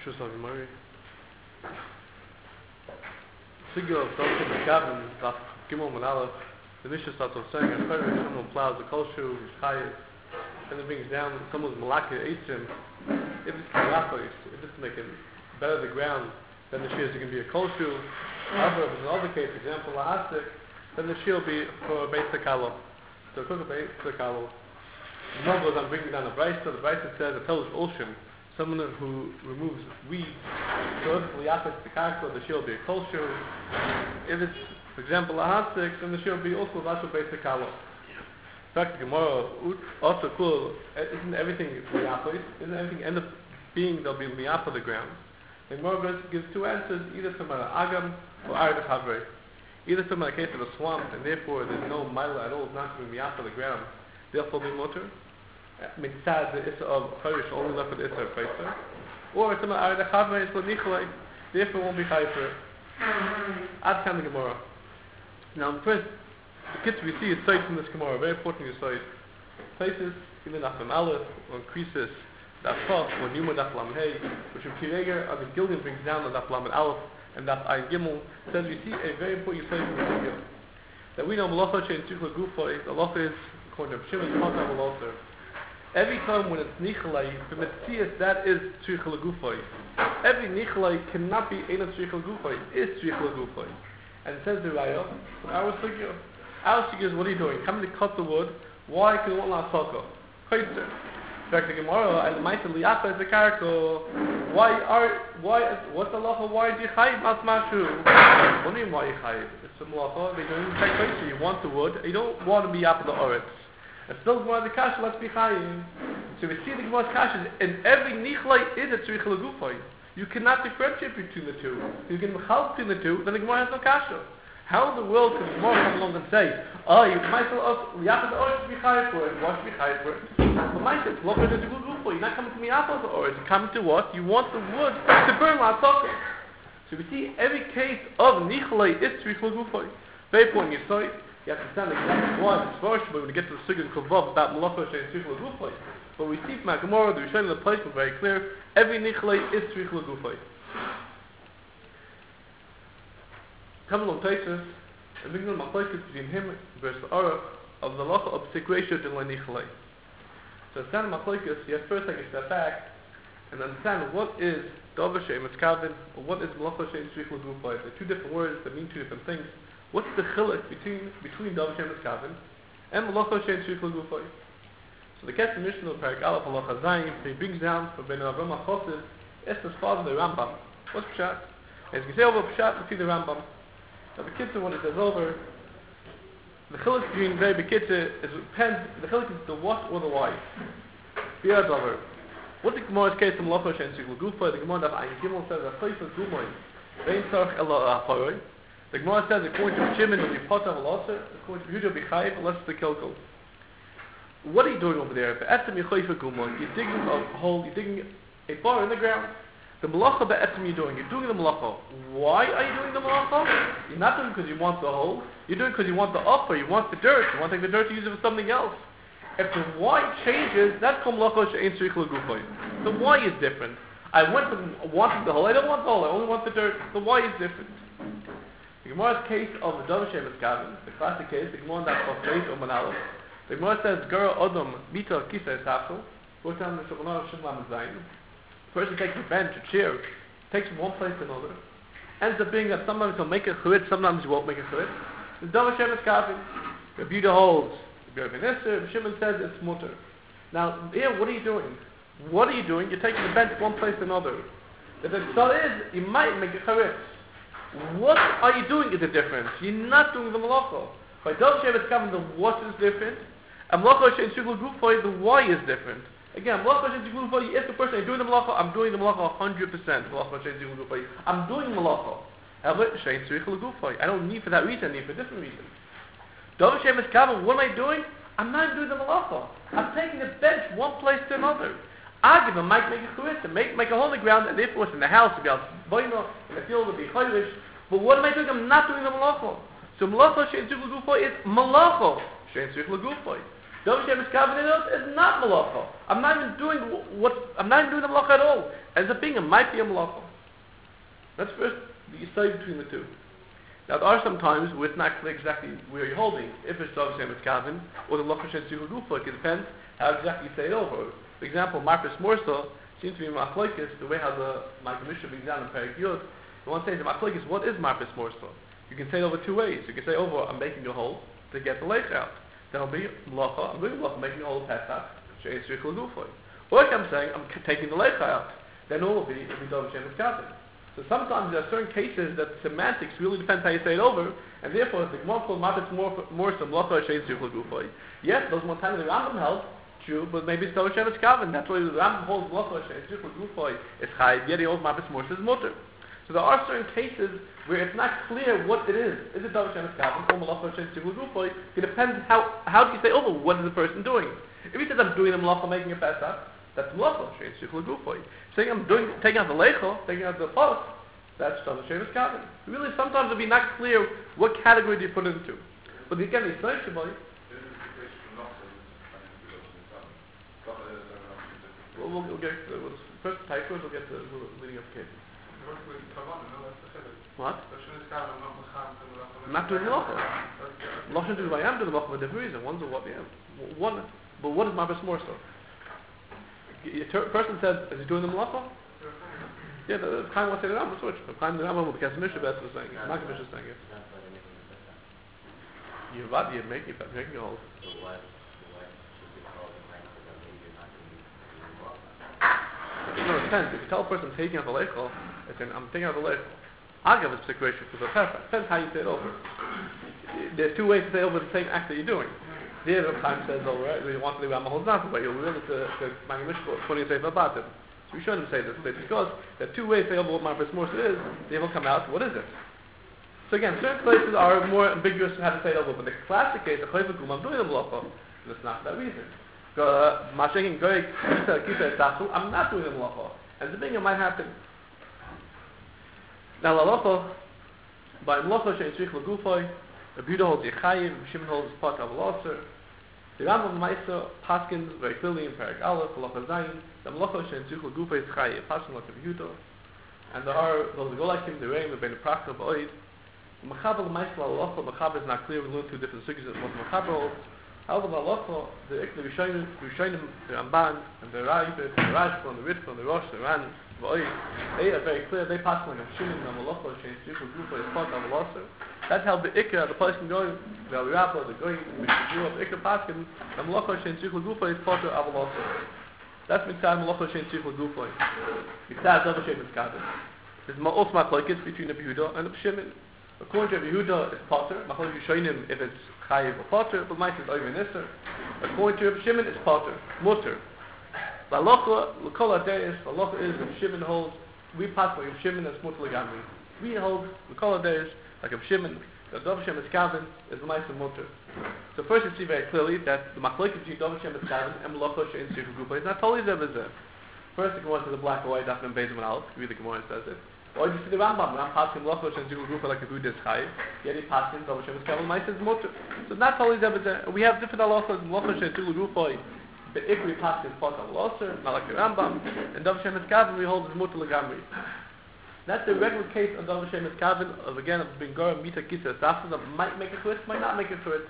Shus Avimari. Sigil of Dr. McGavin, Daf Gimel Manalef, the Mishnah starts off saying, a Pharaoh, someone plows a kol shoe, chayiv, and it brings down someone's malaka eitzim. If it's malachos, if it's to make it better the ground, then the shears are going to be a kol shoe. However, if it's another case, for example, lahasik, then the shear will be for a beis hakalo. So cook a beis hakalo. The one goes on bringing down the brisa. The brisa says a telish ulshim, someone who removes weeds. So if it's liyapis the karko, the shear will be a kol shoe. If it's, for example, lahasik, then the shear will be also vashu beis hakalo. In fact, the Gemara also cool. Isn't everything liyapis? Isn't everything end up being they'll be liyapa the ground? The Gemara gives two answers, either from an agam or arid chavre. Either from a case of a swamp, and therefore there's no mila at all, it's not going to be liyapa the ground. Therefore, be motor. Mitzad the issa of chayrish only left with issa of chayfer. Or it's from an arid chavre, it's l'nichlei. Therefore, it won't be chayfer. Ad kan the Gemara. Now, first. The kids we see is sites in this Gemara, very important sites. Places, even Daf Aleph, or increases Daf Chof, or Numa Daf Lam Hey, which Kireger, or the Gilgan brings down the Daf Lam Aleph, and Daf Ayin Gimel, says we see a very important site in the Gemara. That we know Malacha Shein Tzricha Gufay, the Malacha is, according to Shimon, Chata Malacha. Every time when it's Nichalai, from Metzias, that is Tzricha Gufay. Every Nichalai cannot be Eina Tzricha Gufay, is Tzricha Gufay. And it says the Raya, from our Sugya. Our Sugya is, what are you doing? Coming to cut the wood, why can you want la soko? Chaitzer. In fact, the Gemara, and Maita Liyapa is the karko. What's the lacha? Why do you chayiv mas mashu? What do you mean why you chayiv? It's a malacha. They don't even take chaitzer. You want the wood, you don't want to be yapa the oretz. And still Gemara the kasha, let's be chayiv. So we see the Gemara's kasha, and every nichlai is a tzrich l'gufay. You cannot differentiate between the two. You can help between the two, then the Gemara has no kasha. How in the world can the Gemara come along and say, you might tell us, Yapa the Oretz should be chayiv for it, what should be chayiv for it? But my sense, look at the good rufo. You're not coming to me Yapa the Oretz. You're coming to what? You want the wood to burn la soko. So we see every case of nichlei is tzrich l'gufay. Very important. You have to understand exactly why it's first, but when we get to the Sugya Kavav about Malacha Shein Tzricha L'Gufay. But we see from our Gemara, the Rishonim of the placement very clear, every nichlei is tzrich l'gufay. Come along Taisus, and we know Machlokes between him versus the Aruch of the lacha of Sikresha to Nichlei. So to understand Machlokes, you have first take a step back and understand what is Davar Shein Mitzkavin, or what is Malacha Shein Tzricha L'Gufay. They're two different words that mean two different things. What's the chiluk between Davar Shein Mitzkavin and Malacha Shein Tzricha L'Gufay? So the Kesef Mishnah of Parak Aleph Halacha Zayin, he brings down for Ben Avram HaChosiv, Esther's father, the Rambam. What's Pshat? As you can say over Pshat, we see the Rambam. Now the Kitzur, when it says over, the chiluk between very Kitzur is depends. The chiluk is the what or the why. Biyad over. What the Gemara's case from Malacha Shein Tzricha L'Gufay, the Gemara Daf Ayin Gimel says a chayfas gumoy vein tzarich ela acharoy. The Gemara says according to Shimon will be potav alaser, according to Yehuda will be chayiv unless it's the kilkel. What are you doing over there? Be'etzem yechayfa gumoy. You're digging a hole. You're digging a bar in the ground. The malacha be'etzem you're doing the malacha. Why are you doing the malacha? You're not doing it because you want the hole. You're doing it because you want the upper, you want the dirt. You want to take the dirt to use it for something else. If the why changes, that's called malacha she'ein tzrich l'gufay. The why is different. I wanted the hole. I don't want the hole. I only want the dirt. The why is different. The Gemara's case of the Davar Shein Mitzkavin, the classic case, the Gemara that of Beis or Manalef. The Gemara says, Gera Odom Mita Kisa Esafel. Goes down the Shulchan Aruch Zayin. Person takes a bench, a chair, takes from one place to another, ends up being that sometimes he'll make a churitz, sometimes he won't make a churitz. The Davar Shein Mitzkavin, Rabbi Yehuda holds, Rabbi Nisser, Shimon says it's mutter. Now, here, what are you doing? What are you doing? You're taking the bench from one place to another. The thought is, you might make a churitz. What are you doing is a difference. You're not doing the malacha. By Davar Shein Mitzkavin, the what is different, and Malacha Shein Tzricha L'Gufay, the why is different. Again, Malacha Shein Tzricha L'Gufay, you ask the person, are you doing the malacha? I'm doing the malacha 100%. Malacha Shein Tzricha L'Gufay. I'm doing malacha. However, Shein Tzricha L'Gufay. I don't need for that reason, I need for a different reason. Davar Shein Mitzkavin, what am I doing? I'm not doing the malacha. I'm taking the bench one place to another. I give him might make a churitz, make a hole in the ground, and therefore it's in the house, to be able to in the field would be chayrish. But what am I doing? I'm not doing the malacha. So malacha she'en tzrich l'gufay is malacha she'en tzrich l'gufay. Davar Shem Miskaven is not malacha. I'm not even doing the malacha at all. As a being, it might be a malacha. That's first the side between the two. Now there are some times where it's not clear exactly where you're holding. If it's Davar Shem Miskaven or the malacha Shem Tzricha Gufa, it depends how exactly you say it over. For example, Marpes Morsa seems to be machlokes, the way how the Mishnah brings down in Perek Yud. The one says, machlokes, what is Marpes Morsa? You can say it over two ways. You can say over, I'm making a hole to get the lech out. That'll be malacha, I'm doing malacha, I'm making a hole Pesach, She'ez Tzricha Gufa. Or like I'm saying, I'm taking the lech out. Then all will be Davar Shem Miskaven. So sometimes there are certain cases that the semantics really depends how you say it over, and therefore if the Gemara called Marpes Morsa, malacha, She'ez Tzricha Gufa. Yes, those more times the Rambam held, true, but maybe it's Davar Shem Miskaven. That's why the Rambam holds malacha, She'ez Tzricha Gufa is chayiv, yet he holds Marpes Morsa is mutter. So there are certain cases where it's not clear what it is. Is it Davar Shem Miskaven or malacha She'ez Tzricha Gufa? It depends how do you say over, what is the person doing? If he says I'm doing the malacha making a Pesach, that's malacha She'ez Tzricha Gufa. Saying I'm taking out the lecha, taking out the pus, that's Davar Shem Miskaven. Really, sometimes it'll be not clear what category do you put it into. But again, it's nice to buy. We'll get first typos. We'll get the leading up case. What? I'm not doing malacha. Malacha do I am doing malacha for different reason. One's a what? Yeah. One. But what is Marpes Morsa? A person says, is he doing the malacha? Yeah, the Chaim will say the Rambam switch. The Chaim the Rambam will be Kesef Mishnah is saying it. Not Mishnah saying it. You're making a hole. No, it depends. If you tell a person I'm taking out the leichel, it's saying I'm taking out the leichel. I'll give a situation for the Pesach. Depends how you say it over. There's two ways to say over the same act that you're doing. The other time says over, right? We want to do Rambam holds nothing, but you'll be able to Mangim Mishpah, 20 Sefer about it. So we shouldn't say this because there are two ways to say over what Marpes Morsa is. They will come out. What is it? So again, certain places are more ambiguous in how to say it over, but the classic case, the Chayv Gum, I'm doing the malacha, and it's not for that reason. I'm not doing the malacha. And the thing it might happen. Now, malacha, by malacha, She'ez Tzricha Gufa, Rabbi Yehuda holds Yechayiv, Shimon holds part of Alasser. The Rambam Ma'aser paskins very clearly in Perek Aleph, Halacha Zayin, the malacha, She'ez Tzricha Gufa is Chayiv, paskin like Rabbi Yehuda. And there are those who go like him, the Reim, the Ben Prakta, Ba'oid. Mechaber Ma'aser Halacha, Mechaber is not clear, we learn two different suggestions of what Mechaber holds. However, the halacha, the Rishonim, the Ramban, and the Rashba, and the Ritva, and the Rosh, the Ran, they are very clear. They pass like a Shimon, the Malacha, She'ez Tzricha Gufa is part of the Alasser. That's how the Ikka, the person going, the Rabba, the going, the Mishpah, the Ikka Paskin, the Malacha, She'ez Tzricha Gufa is part of the Alasser. That's Mitzad Malacha, She'ez Tzricha Gufa. Mitzad Davar Shem Miskaven. There's also machlokes between the Yehuda and the Shimon. According to Yehuda, it's potter. Machlokes Rishonim if it's chayiv or potter, but might is over nisser. According to Shimon, it's potter, mutter. The halacha, l'kol hadeis, the halacha is if Shimon holds, we pass like Shimon that's mutter legamri. We hold l'kol hadeis like if Shimon, the Davar Shem Miskaven is the mice of mutter. So first you see very clearly that the machlokes between Davar Shem Miskaven and malacha She'ez Tzricha Gufa is not totally zeh. First the Gemara says the black or white, Daf Mem Beis Amud Aleph. The Gemara says it. Or you see the Rambam passing malacha She'ez Tzricha Gufa like a Buddha is chayiv, yet he passing Davar Shem Miskaven mice is mutter. So not totally zeh. We have different halachas. Malacha She'ez Tzricha Gufa, but if we pass part of Alasser, not like the Rambam, and Davar Shem Miskaven we hold as mutter legamri. That's the regular case of Davar Shem Miskaven of again of Bingara Mita Kisa Safas that might make a twist, might not make a twist.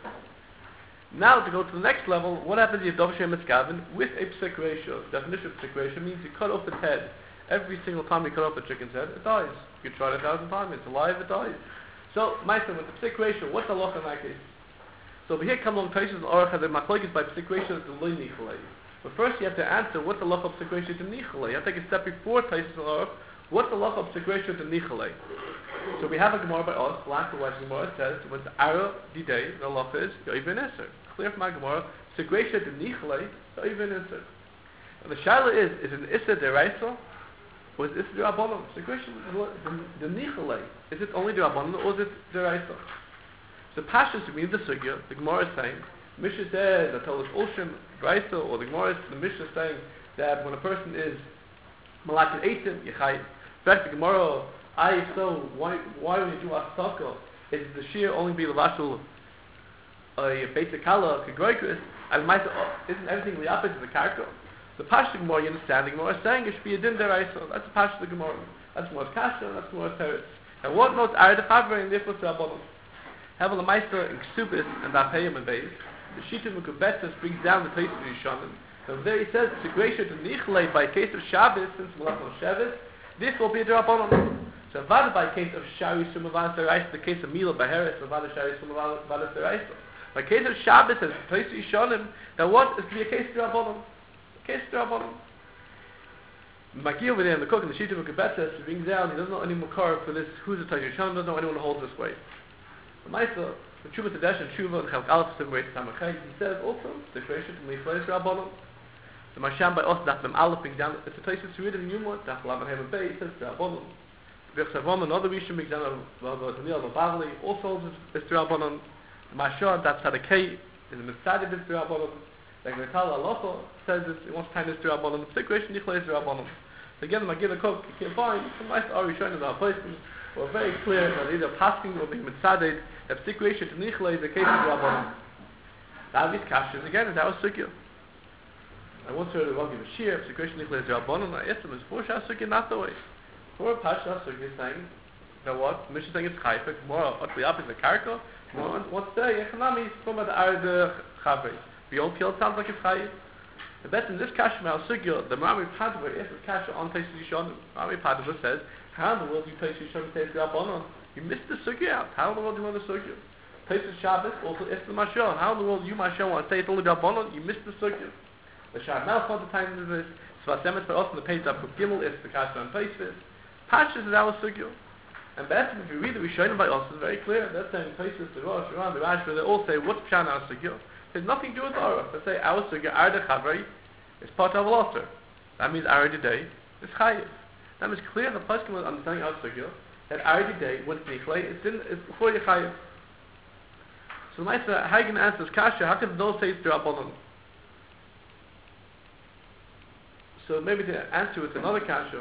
Now to go to the next level, what happens if Davar Shem Miskaven with a psik ratio? Definition of psik ratio means you cut off its head. Every single time you cut off a chicken's head, it dies. You try it 1,000 times, it's alive, it dies. So, Meister, with the psik ratio, what's the halacha in that case? So over here come along Taisus and Aruch has a machlokes by psik ratio to loy nichalei. But first you have to answer what's the halacha of psik ratio to nichalei. You have to take a step before Taisus and Aruch. What's the halacha of psik ratio to nichalei? So we have a Gemara by us, black and white Gemara says when the Ara Didei, the halacha is Yoivin Eser. Clear from my Gemara, psik ratio to nichalei, Yoivin Eser. And the shaila is it Issa deraisa? Or is it Issa derabanan? Psik ratio, the nichalei, is it only derabanan or is it deraisa? So Pashas means the sugya. The Gemara is saying, Mishnah says that Tolish Olshim, Brisa, or the Gemara is the Mishnah is saying that when a person is Malak Eitim, Yechai. In fact, the Gemara, why when you do Asaka, is the Shir only be Lavashul a basic Kala, Kagroikris? And isn't everything liyapis in the karka? The Pashto Gemara, you understand, the Gemara is saying it should be a din deraisa. That's the Pashto Gemara. That's more kasha, that's more teretz. And what notes are the chavre and therefore to abonim? Hevel Meister in Ksubis and Bapayim and Beis. The Shita Mukubetas brings down the place of Yishanim. So there he says it's a gracious to nichlei by case of Shabbos since Malachal Shabbos. This will be a drabonim. So vada by case of Shari Sumavalas Deraisa, the case of Mila Baheres, or vada Shari Sumavalas Deraisa. By case of Shabbos and the place of Yishanim, then what is to be a case of drabonim? Case of drabonim. Maki over there in the cook and the Shita Mukubetas brings down, he doesn't know any makar for this, who's a Taish Yishanim, doesn't know anyone who holds this way. The Meister, the Tshuva Tadesh and Tshuva and Chalk Aleph Sim Reit Samachay, he says also, the creation to Mechlei Rabbanon. The Masham by us, Daf Mem Aleph, brings down, it's a place to read in Yuma, Daf Lavan Hem Bay, it says Rabbanon. Vich Savon, another Rishon, brings down Daniel Bavli, also is Rabbanon. The Masham, that's Sadekei, is a Mitzadid is Rabbanon. Like Metal Alocha says this, it wants time is Rabbanon, the creation Nichlei is Rabbanon. So again, the Magid Cook, you can find some nice Rishon in our places. We're very clear that either passing or being mitzaded, that situation to nichlei is the case of Rabbanon. David's kasha again, and that was sugya. I once heard a give a shir, if situation nichlei is Rabbanon, I asked him, is for shah sugya not the way? For pasha sugya saying, that what? Mishnah saying it's chayfek, more utli up is the karka, more what's there, yechanami, from the arde chavre. Beyond kill sounds like it's chayf. The best in this kasha mal sugya, the Rami Padva, is the kasha on Teis Yishon. Rami Padva says, how in the world do you place Yishon Teis Rabbanon? You missed the sugya out. How in the world do you want the sugya? Teis Shabbos, also it's the Mashal. How in the world do you Mashal want to say it's only Rabbanon? You missed the sugya. The Shah Melch want the time of this. Svasemet by us in the page of Gimel is the kasha on Teis. Pashas is our sugya. And best if you read the Rishonim by us, it's very clear. They're saying Teis, the Rosh, the Rash, they all say, what's Pshan our sugya? There's nothing to do with the Aruch. They say our sugya, Arde Chavri, is part of Loser. That means Arde Day is Chayiv. That means clear the Pasuk was understanding our sugya that Arde Day, when it's Nichlei, it's before you Chayiv. So the Meister Hagen answers Kasha, how can those say it's Rabbanon? So maybe to answer with another Kasha,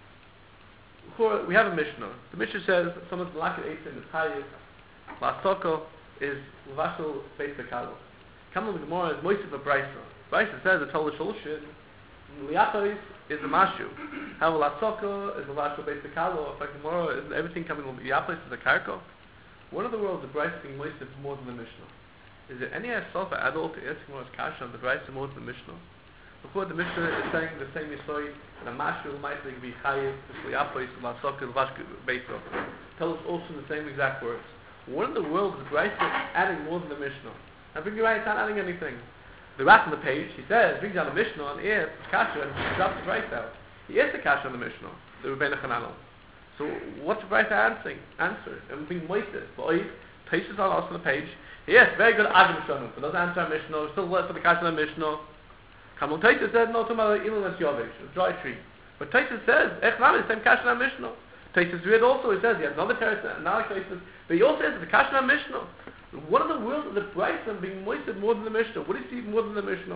we have a Mishnah. The Mishnah says someone's Malakit Eitzim is Chayiv, Lasoko is Levashel Beis Bekalo. Kamal Gemara is Moisef of Brisa. Brisa says it's Holish Shulshin. Liachos is a Mashu. However, Lasoko is Levashel Beis Bekalo. Gemara is everything coming from Liachos is a Karko. What in the world is the Brisa being Moisef more than the Mishnah? Is there any self at all to ask Gemara's Kasha on the Brisa more than the Mishnah? Before the Mishnah is saying the same Yisoy, and a Mashu might be Chayiv, Liachos, Lasoko, Levashel Beis Bekalo. Tell us also the same exact words. What in the world is Brisa adding more than the Mishnah? I think you're right, it's not adding anything. The Rat on the page, he says, brings down the Mishnah on air, Kasha, and he drops the Brisa out. He is the Kasha on the Mishnah, the Rebbeinu Chananel. So what's the Brisa answering? Answer. And being moises. But Taisus on us on the page. Yes, very good argument from him. But doesn't answer our Mishnah, still left for the Kasha on the Mishnah. Kamon Taisus said, no, tomorrow, Ilan as Yovish, a dry tree. But Taisus says, Echnami, the same Kasha on the Mishnah. Taisus read also, he says, he has another Teretz, another Taisus, but he also says, the Kasha on the Mishnah. What in the world is the Brisa being moisted more than the Mishnah? What is he more than the Mishnah?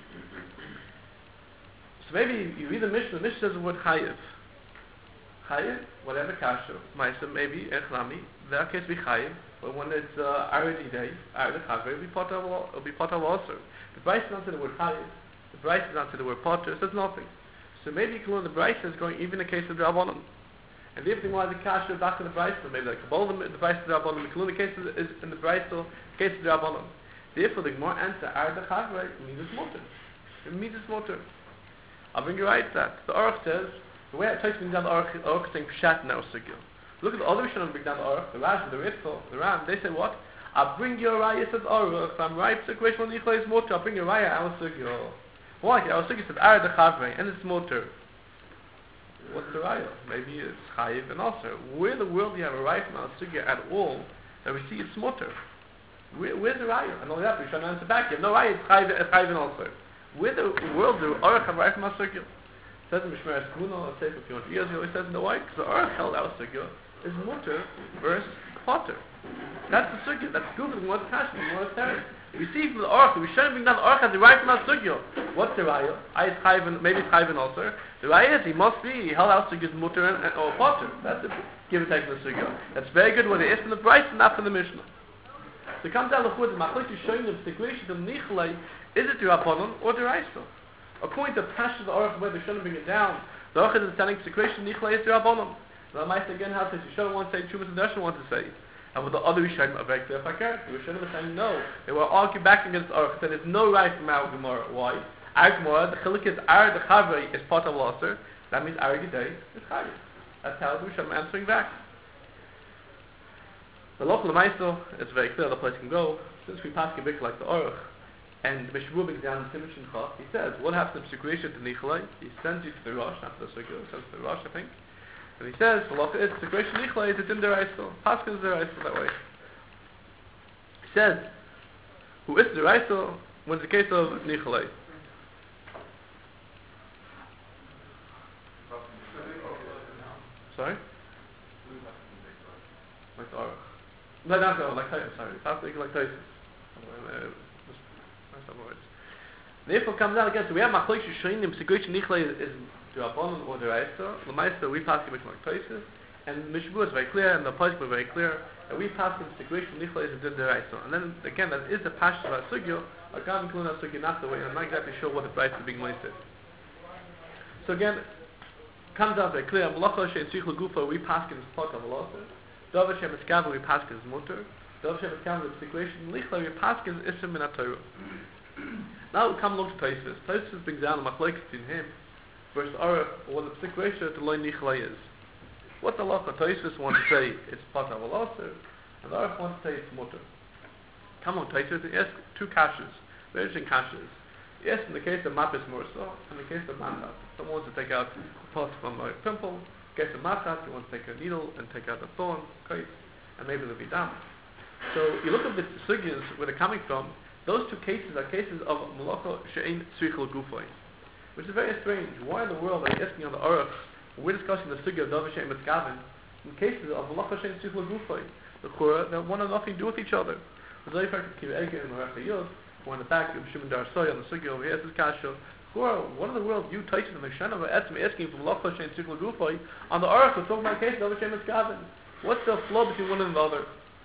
So maybe you read the Mishnah says the word Chayiv. Chayiv, whatever Kasha, Maisa, maybe Echnami, that case be Chayiv, but when it's Aradi Day, Aradi Chavre, it'll be Potter also. The Brisa doesn't say the word Chayiv, the Brisa doesn't say the word Potter, it says nothing. So maybe you can learn the Brisa is going even in the case of Rabbanon. And if they want the Kasha back in the Brisa, maybe like Kabbalah, the Brisa of Rabbanon, the case is in the Brisa, the case of Rabbanon. Therefore, the Gemara answer, Arda Chavre, means it's motor. It means it's motor. I'll bring you right that. The Aruch says, the way I take down the Aruch is saying Pshat now Sugya. Look at the other Mishnah bring down the Aruch, the Rash, the Ritzel, the Ram, they say what? I'll bring your Raya, says Aruch, I'm right, situation when Nichla is motor, I'll bring your Raya, our Sugya. Why? Our Sugya says Arda Chavre, and it's motor. What's the raya? Maybe it's chayiv and also. Where in the world do you have a raya from our sugya at all that we see it's mutter? Where's the raya? And all that we should answer back. You have no raya, it's chayiv and also. Where in the world do Aruch have a raya from our sugya? It says in Mishmeres Kuna, let's say for a few hundred years ago, he says in the white, because the Aruch held our sugya is mutter versus potter. That's the sugya. That's good for the more passion, more terror. We see from the Aruch, we shouldn't bring down the Aruch as the raya from our sugya. What's the raya? Maybe it's chayiv and also. The raya is he must be held out sugya mutter or potter. That's the give and take from the sugya. That's very good when it is from the Brisa and not from the Mishnah. So it comes down to the Chud, the Machlokes is showing the situation of Nichlei Is it Rabbanon or Deraisa? According to Pashas the Aruch, where they shouldn't bring it down, the Aruch is understanding Secretion Nichlei is Rabbanon. Now, I might again have to say, you shouldn't want to say, Chumas and Darshan want to say. And with the other Rishonim are very clear if I care. The Rishonim are saying no. They were arguing back against Aruch. There is no right from our Gemara. Why? Our Gemara, the Chilik is Ar the Chavri is part of Lasser. That means Ar Gidei is Chayiv. That's how the Rishonim are answering back. The local Lamaisel, it's very clear the place can go. Since we pass a bit like the Aruch, and Mishbu brings down the Timish and Chaf, he says, what happens to Secretion to Nichlei? He sends you to the Rosh, not to the Sugya, he sends to the Rosh, I think. And he says, the Locha is Secretion Nichlei, it's in Deraisa. Paskin is Deraisa that way. He says, who is Deraisa when it's the case of Nichlei? Sorry? Like the Aruch. No, like Taisus, sorry. Paskin like Taisus. Therefore comes out again, so we have Machlokes Rishonim, Secretion Nichlei is Rabbanon or Deraisa. L'maisa we pass him like Taisus, and Mishbu is very clear, and the Pasuk is very clear, that we pass him Secretion Nichlei is Deraisa. And then again, that is the Pashas of our Sugya, I can't include that Sugya not the way, and I'm not exactly sure what the price is being listed. So again, comes out very clear, Malacha Shein Tzich L'Gufa, we pass him as part of Lasser. Davar Shem Eskav, we pass him as Mutter. Davar Shem Eskav, the Secretion Nichlei, we pass him as Ism Min HaTorah. Now we come along to Taisus. Taisus brings down the Machlokes in him versus Aruch, what the Secretion to Lo Nichlei is. What the Lacha Taisus wants to say it's part of a Lasser, and the Aruch wants to say it's Mutter. Come on, Taisus, he asks two kashas, very interesting kashas. Yes, in the case of Mapis Mursa, in the case of Mandat. Someone wants to take out a pus from a pimple, in the case of Matat, he wants to take a needle and take out a thorn, kite, and maybe there'll be dam. So you look at the sugyas where they're coming from. Those two cases are cases of Malacha She'ein Tzrich L'Gufay, which is very strange. Why in the world are you asking on the Aruch, when we're discussing the sugya of Davar She'ein Mitzkaven, in cases of Malacha She'ein Tzrich L'Gufay, the Chura, that one have nothing to do with each other. The Zayfar Kiv Ege and Marach Yud, who in the back of Shimon Dar Soy on the sugya over here, this Kasha, Chura, what in the world you Tyson and Meshana are asking for Malacha She'ein Tzrich L'Gufay on the Aruch, we're talking about a case of Davar She'ein Mitzkaven. What's the flow between one and the other?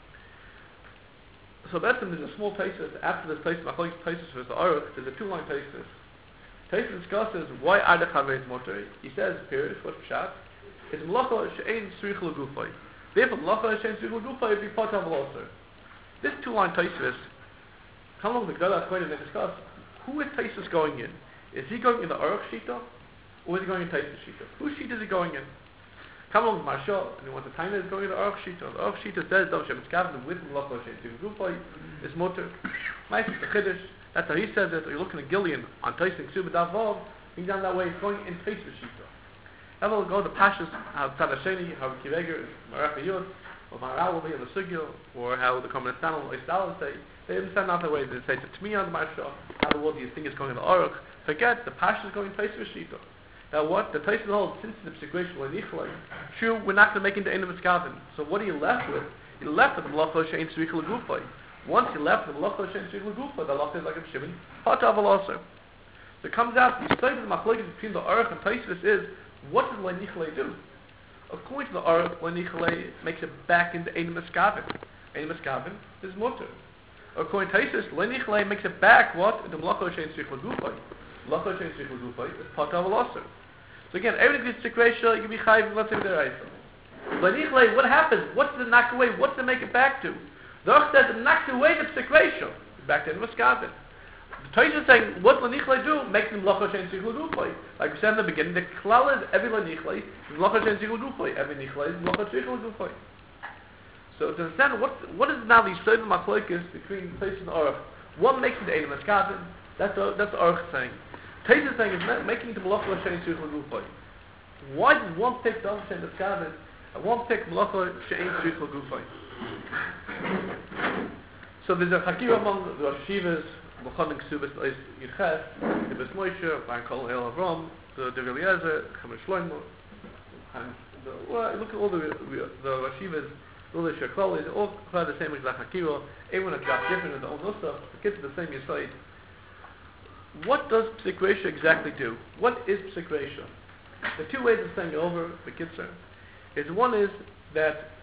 So that's there's a small Taisus after this Taisus, Machlokes Taisus versus the Aruch. There's a two-line Taisus. Taisus discusses why Adach Havei is Motor. He says, period, what's Pshat? It's Malacha She'ein Tzrich L'Gufay. Therefore, Malacha She'ein Tzrich L'Gufay would be part of Lasser. This two-line Taisus, come along the Gedolei HaKohanim and they discuss, who is Taisus going in? Is he going in the Aruch Shita? Or is he going in Taisus Shita? Whose Shita is he going in? Come along with Marshal, and he wants to time is going to the Aruch Shita. The Aruch Shita says, Davar She'ein Mitzkaven with Malacha She'ein Tzrich L'Gufay is Motor. Nice, the Chiddush. That's how he says it. Or you're looking at Gillian on Taisus Ksub Davav, he's down that way, he's going in Taisus Shita. Then we'll go to Pashas, how Tzad Hasheni, how Kiveger, Marach Yud, or Maharal will be in the Sugya, or how the Komen Estan or Isdal say. They understand not the way they say it's me on the Marshal, how the world do you think is going in the Aruch. Forget, the Pashas is going in Taisus Shita. Now what? The Taisus holds, since the situation was Nichlei, sure, we're not going to make into Ein Mitzkaven. So what are you left with? You're left with the Malacha She'ein Tzrich L'Gufay. Once you're left with the Malacha She'ein Tzrich L'Gufay, the Malacha is like a Shimon, part of a Lasser. So it comes out, the side of the Machlokes between the Aruch and Taisus is, what does Lo Nichlei do? According to the Aruch, Lo Nichlei makes it back into Ein Mitzkaven. Ein Mitzkaven is Mutter. According to Taisus, Lo Nichlei makes it back, what? Into Malacha She'ein Tzrich L'Gufay. Malacha She'ein Tzrich L'Gufay is part of a Lasser. So again, everything is Secretion, you can be Chayiv, let's say Deraisa. Lo Nichlei, what happens? What's the knock away? What's the make it back to? The Aruch says it knocks away the Secretion. Back to Ein Mitzkaven. The Taisus is saying, what Lo Nichlei do? Makes them Malacha She'ein Tzrich L'Gufay. Like we said in the beginning, the Klal is every Lo Nichlei is Malacha She'ein Tzrich L'Gufay. Every Nichlei is Malacha Tzrich L'Gufay. So to understand what is now these certain Machlokes between Taisus and Aruch, what makes it Ein Mitzkaven? That's Aruch saying. Taisus is saying is making it Malacha She'ein Tzrich L'Gufay. Why does one pick Davar She'ein Mitzkaven and one pick Malacha She'ein Tzrich L'Gufay? So there's a Hakir among the Rosh Yeshivas, Mechanim Ksubas Yirches, the Bes Moshe, Baron Kol El Avram, the Dev Eliezer, Chaim Shlomo, and look at all the Rosh Yeshivas, all the Sheklal, they all have the same exact Hakir. Everyone has got different in their own Nusach. The kids are the same Yisrael. What does Psikresha exactly do? What is Psikresha? The two ways of saying it over the Kitzur is one is that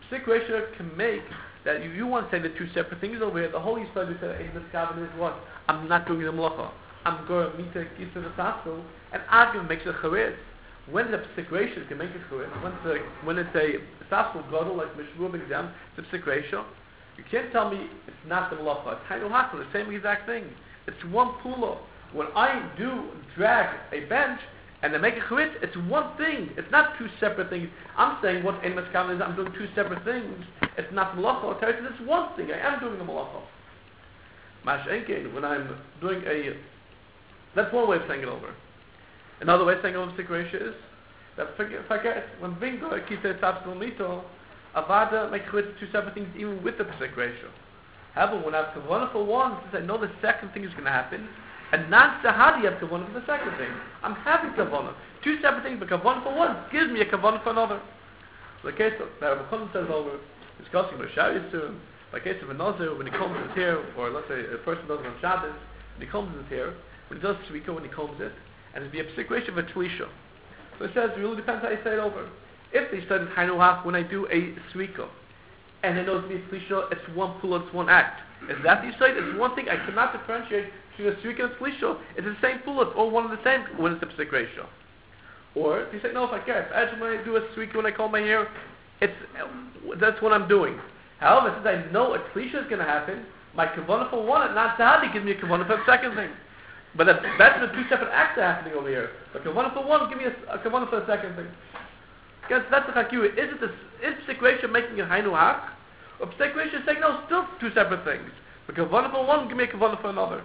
psik ratio can make that you want to say the two separate things over here. The whole Yisrael said in this cabin is what? I'm not doing the malacha. I'm going to meet the Yisrael the Tassel, and Agam makes a charis. When the psik ratio can make a charis, when it's a Tassel gadol like Mishmur exam, it's a psik ratio. You can't tell me it's not the malacha. It's Hainu Hakal, the same exact thing. It's one pula. When I do drag a bench and I make a charitz, it's one thing. It's not two separate things. I'm saying what Ein Maskam is, I'm doing two separate things. It's not the malacha. It's one thing. I am doing the malacha. Mash Enkein, when I'm doing that's one way of saying it over. Another way of saying it over psik ratio is that forget when bingo kita tabsel mito, avada make charitz two separate things even with the psik ratio. However, when I have kavanah for one, since I know the second thing is going to happen, and not sahadi have kavanah for the second thing. I'm having kavanah. Two separate things, but kavanah for one gives me a kavanah for another. So the case of Rabbi Chanan says over discussing with Shari soon, by case of a Nazir, when he combs his hair, or let's say a person does it on Shabbos, when he combs his hair, when he does Shvika, when he combs it, and it'd be a psik ratio of a Tlisha. So it says, it really depends how you say it over. If they studied Hainu Hach, when I do a Shvika, and I know to be a Tlisha, it's one pull, it's one act. Is that the side? It's one thing. I cannot differentiate between a Shvika and a Tlisha. It's the same pull, it's all one and the same when it's a psik ratio. Or, if you say, no, if I care, as when I do a Shvika, when I comb my hair, that's what I'm doing. However, since I know a Tlisha is going to happen, my kavanah for one and not sahadi gives me a kavanah for the second thing. But that's the two separate acts are happening over here. But kavanah for one, give me a kavanah for the second thing. Because that's the chakira. Is psik ratio making a hainu hach? Or psik ratio saying, no, still two separate things. But kavanah for one, give me a kavanah for another.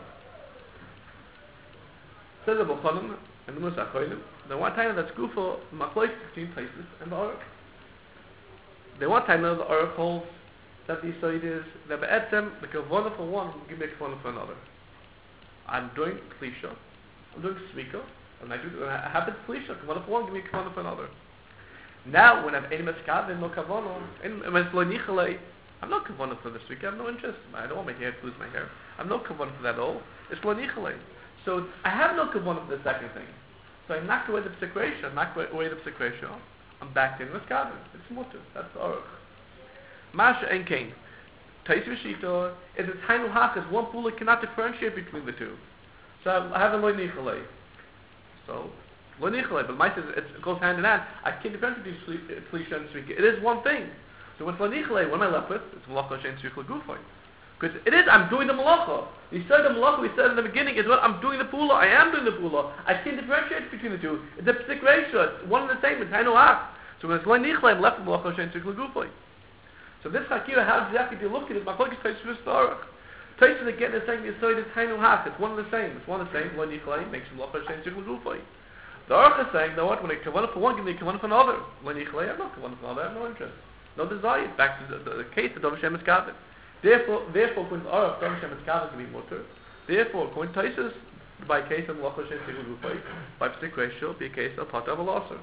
Says the Bochanan, and the Musa Achoinim, the one time that's good for machlokes between Taisus and the Aruch. The one time the Aruch holds that the side is that be'etzem, the kavanah for one, give me a kavanah for another. I'm doing Tlisha, I'm doing Svika, and I have it Tlisha, kavanah for one, give me a kavanah for another. Now, when I'm Ein Maskavin, no kavanah, I'm not kavanah for this week. I have no interest. I don't want my hair to lose my hair. I'm not kavanah for that at all. It's lo nichale. So I have no kavanah for the second thing. So I knocked away the psik ratio. I'm back to Ein Maskavin. It's mutter. That's the aruch. Masha and Kain. Tais Vishito is a Hainu Hach, is one pula cannot differentiate between the two. So I have a lo nichale. So lo nichale, but my says it goes hand in hand. I can't differentiate between Tlisha and Svika. It is one thing. So when lo nichale, what am I left with? It's malacha shein tzricha gufay. Because it is, I'm doing the malacha. We said the malacha, we said in the beginning, is what I'm doing the pula. I am doing the pula. I can't differentiate between the two. It's a psik ratio. It's one and the same. It's hainu hach. So when it's lo nichale, I'm left with malacha shein tzricha gufay. So this chakira, how exactly do you look at it? Machlokes Taisus v'Starach. Taisus again is saying the side is hainu hach. It's one and the same. It's one and the same. Lo nichale makes malacha shein tzricha gufay. The aruch is saying, no, what? When I kavanah for one, give me a kavanah for another. Lo nichale, I'm not kavanah for another. I have no interest. No desire. Back to the case of Dov Hashem Eskavin. Therefore, according to Aruch, Dov Hashem Eskavin can be mutter. Therefore, according to Taisus, by case of Malacha Shem Tzricha Gufay, by psik ratio, be a case of Pata of a losser.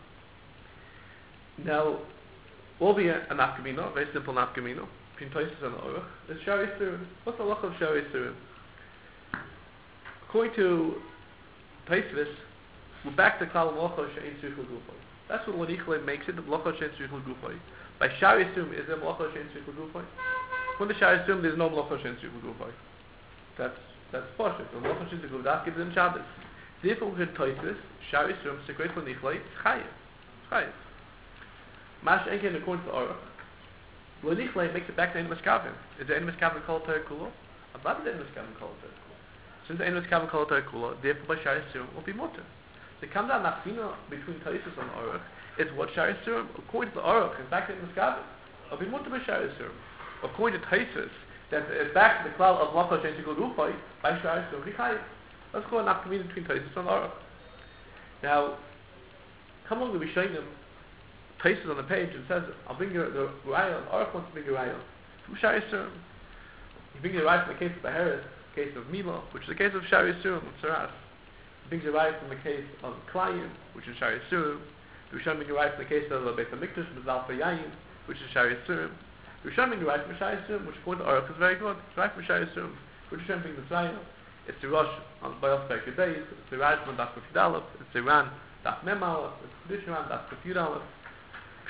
Now, will be a nafkamino, very simple nafkamino, between Taisus and Aruch. Is Shari Surim. What's the loch of Shari Surim? According to Taisus, we're back to Klal Malacha Shem Tzricha Gufay. That's what Lonichale makes it, the Malacha Shein Tzricha Gufay. By Shari Sum, is there Malacha Shein Tzricha Gufay? When the Shari Sum, there's no Malacha Shein Tzricha Gufay. That's Pasha. The Malacha Shein Tzricha Gufay gives them Shabbos. Therefore, we can Taisus, Shari Sum, Sekret Lonichale, it's Chayev. It's Chayev. Mash Enken, according to Aruch, Lonichale makes it back to Ein Maskavin. Is there Ein Maskavin called Terekula? Abad is Ein Maskavin called Terekula. Since Ein Maskavin called Terekula, therefore by Shari Sum will be mutter. The comes out nafina between Taisus and Aruch is what Shari Surim, according to the Aruch, is back to the Maskavin. Of be mutter by Shari Surim. According to Taisus, that is back to the cloud of Malacha Shein Tzricha Gufay by Shari Surim V'chayev. Let's go nafina between Taisus and Aruch. Now, come along the Rishonim, Taisus on the page, it says, I'll bring you the Raya, Aruch wants to bring you Raya. From Shari Surim. You bring you Raya from the case of Beheres, the case of Mila, which is the case of Shari Surim, Saras. Brings a right from the case of Klayim, which is Shari Surim. The Rishon brings a right from the case of the Beit HaMikdash, Mizal Yayin, which is Shari Surim. The Rishon brings a right from Shari Surim, which according to Aruch is very good. It's right from Shari Surim. The Rishon brings the Tzayah. It's the Rosh on Bayos Perkei Beis. It's the Rajman Daf Kuf Yud Aleph. It's the Ran Daf Mem Aleph. It's the Kedushin Ran Daf Kuf Yud Aleph.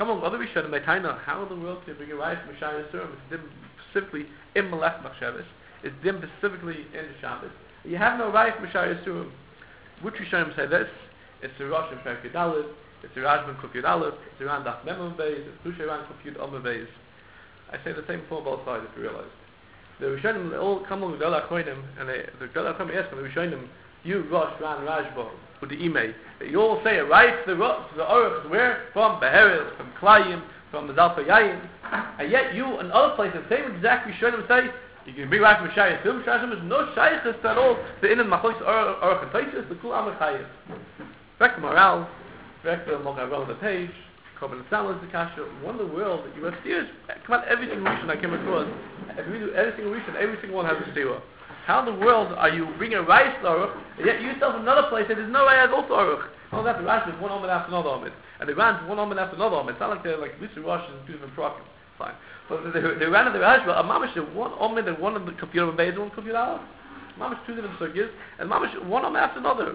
Come on, other Rishonim, they taina, how in the world can you bring a right from Shari Yisurim? It's dim specifically in Melech Machshavas. It's dim specifically in the Shabbos. You have no right from Shari Yisurim. Which Rishonim say this? It's the Rosh in Perek Yud Aleph, it's the Rashba in Kuf Yud Aleph, it's the Ran Daf Mem Beis, it's Tushay Ran Kuf Yud Omer Beis. I say the same for both sides if you realize. The Rishonim all come along with Gdolei HaKohanim, and the Gdolei HaKohanim ask the Rishonim, you Rosh Ran Rashba with the Imei, you all say it right to the Aruch, where? From Beheres, from Klayim, from the Zalfa Yayin, and yet you in other places, the same exact Rishonim say, you can bring right from Shari Yisurim. Shari Yisurim is no shaykhis at all. The Inan Machlokes Aruch and Taisus, the Kul Amar Chayiv. Back to Maral, back to Mochav on the page, Korban Netzal is the Kasha. One in the world that you have steers. Come on, every single Rishon I came across, if we do every single Rishon, every single one has a steer. How in the world are you bringing a rice to Aruch, and yet you yourself in another place, and there's no way as also Aruch? Oh, that's the Rashi is one Omen after another Omen. And the Ran's one Omen after another Omen. It's not like they're like Lisa Rosh and two different Prakim. Fine. But the Ran of the Rashba, a Mamish, one Omen and one of the computer of Beis, one computer Aleph. Mamish, two different circuits, and Mamish, one Omen after another.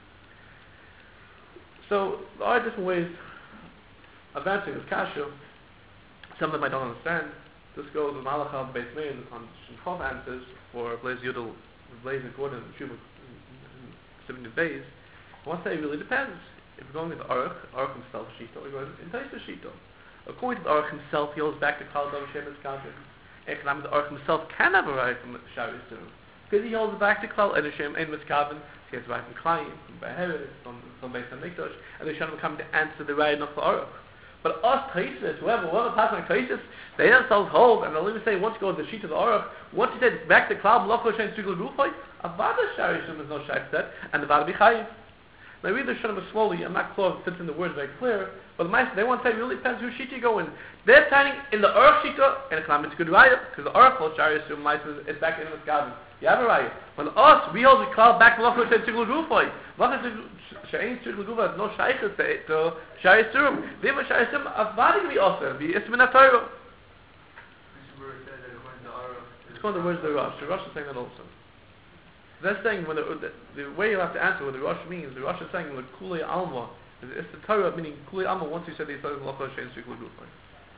So, there are different ways of answering this Kasha. Some of them I don't understand. This goes with Malacha Beis Meir on Shemchov answers for Blaze Yudel, Blaze and Gordon, and Shuvah, 70 days. I want to say it really depends. If we're going with Aruch himself, Shito, we're going in Taisa Shito. According to the Aruch himself, he holds back to Kal Dov Shem Eskavim. Economic, the Aruch himself can have a right from Shari Yisurim. Because he holds back to Kal Edeshem and Miskavim, he has a right from Klayim, from Beheres, from Beis HaMikdash, and they shouldn't come to answer the right of the Aruch. But us Taisis, whoever passes like Taisis, they themselves hold, and they'll even say, once you go to the sheet of the Aruch, once you said back to Kal Malach Shem Tzugel Gufay, Avada Shari Yisurim is no Shaykh set, and the Vada B'chayiv. Now, I read the Shana slowly. I'm not clear if it fits in the words very clear. But they want to say it really depends who Shita you go in. They're signing in the Aruch Shita, and it's good raya, because the Aruch holds Shari Yisurim Maitis is back in the garden. You have a raya. When us, we hold the cloud back to Malach Shem Tzugel Gufay. Malach Shem Tzugel Gufay has no Shaykhs to Shari Yisurim. They have a Shari Yisurim Avadi can be awesome. Be Ismin HaTorah. It's called the words of the Rosh. The Rosh is saying that also. They're saying when the way you have to answer what the Rosh means, the Rosh is saying the Kulei Alma, it's the Torah meaning Kulei Alma once you said these things, Malach Shem Tzugel Gufay.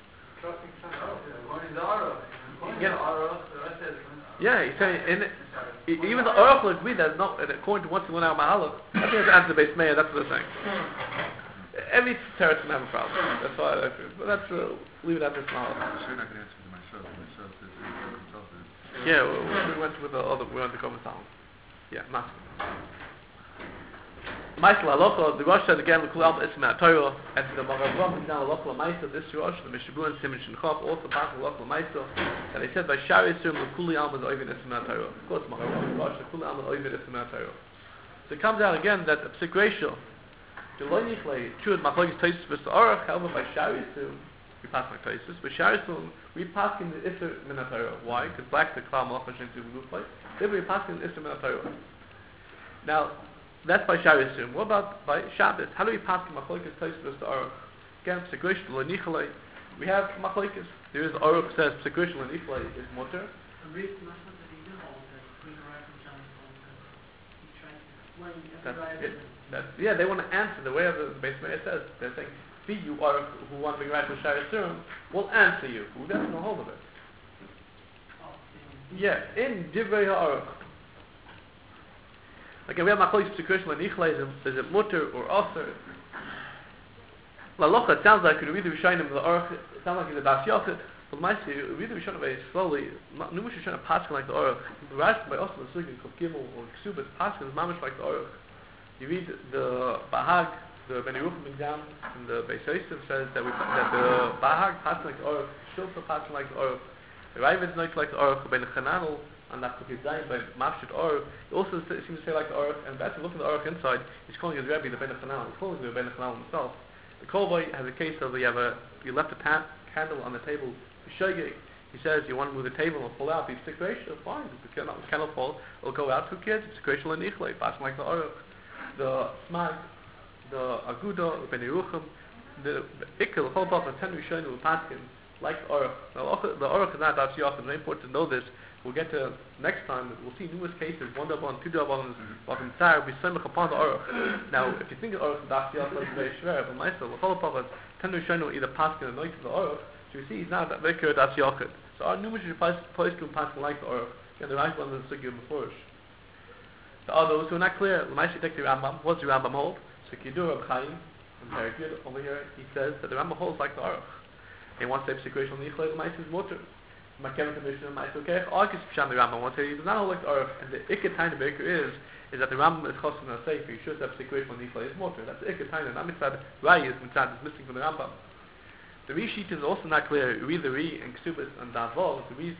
Yeah, he's saying even the Aruch will agree that not according to once you learn out Mahalach, I think it's answer the Beis Meir, that's what they're saying. Every Teretz can have a problem. That's why I feel. But let's leave it at this Mahalach. I'm sure I can answer to myself. Myself is consulted. Yeah, we went with the other, we went to Korban Netzal. Yeah, Master. Ma'aseh Halacha, the Rosh said again, the Kul Alma Ism HaTorah, and the Maravram is now Halacha L'Maisa, this Rosh, the Mishabur and Simon Shinchov, also part of Halacha L'Maisa, and they said by Shari Yisurim, the Kul Alma is Oivin Ism HaTorah. Of course, Maravram, the Rosh, the Kul Alma is Oivin Ism HaTorah. So it comes out again that the Psik Ratio, the Lo Nichlei, Chud Machlokes Taisus v'S Aruch, however, by Shari Yisurim, we pass like Taisus, but Shari Yisurim, we pass in the Isser Min HaTorah. Why? Because black the Klal Malach Shem Tzugel Gufay, then we pass in the Isser Min HaTorah. Now, that's by Shari Yisurim. What about by Shabbos? How do we pass Machlokes Taisus v'S Aruch? Again, Psik Ratio, Lo Nichlei, we have Machlokes. There is Aruch says Psik Ratio, Lo Nichlei is Mutter. Yeah, they want to answer the way of the Beis Meir says. They're saying, you are who want to be right with Shari Yisurim, will answer you. Who doesn't know hold of it? Yeah, in Divrei HaAruch. Like we have Machlokes Psik Ratio L'Nichlei, is it mutter or aser? L'Halacha, it sounds like you read the Rishonim, the Aruch, it sounds like he's a Bas Yochid. But Ma'aseh, you read the Rishonim very slowly. Numish Rishonim paskin like the Aruch. The Rashi by Osman Sugin, Kuf Gimel, or Ksubas, paskin is mamish like the Aruch. You read the Bahag, the Ben Yerucham exam, and the Beis Yosef says that the Bahag paskin like the Aruch, Shilpa paskin like the Aruch. The Ravid is not like the Aruch, Ben Chananel, and that Kuf Yizayim by Mafshit Aruch. He also seems to say like the Aruch, and that's looking at the Aruch inside, he's calling his Rebbe the Ben Chananel. He's calling the Ben Chananel himself. The Kolboy has a case of you left a candle on the table. He says you want to move the table and pull out. The Psik Ratio, fine. If the candle fall, it'll go out. Who cares? Psik Ratio L'Nichlei, passing like the Aruch, the Smag, the Aguda, the Ben Yerucham, the Ikkel, the whole part of 10 Rishonim will pass him like the Aruch. Now, the Aruch is not Daf Yochid. It's very important to know this. We'll get to next time. We'll see numerous cases. One Dabban, two Dabbans, Bakim Tsar, we send upon the Aruch. Now, if you think of Aruch and Daf Yochid, it's very schwer. But myself, the whole part Tanu Shino either Paskin or Noit to the Aruch, so you see he's not very clear that's Yochid. So our numerous Paskin like the Aruch, and the right one is the Sugya before. The others who are not clear, Lamaishi take the Rambam. What's the Rambam hold? So Kidur Reb Chaim, in Perikid, over here, he says that the Rambam holds like the Aruch. He wants to have secret on the Ichlay, the Maish is Motor. Makevin Commissioner, Maish okay, Argus Pshan the Rambam wants to say he does not hold like the Aruch, and the Iketaina Baker is that the Rambam is Chosin or Sefer, you should have secret on the Ichlay is Motor. That's the Iketaina, not Mitzad Rai is Mitzad, is missing from the Rambam. The Ri sheet is also not clear. Read the Ri and Ksubis and Davol, the Ri,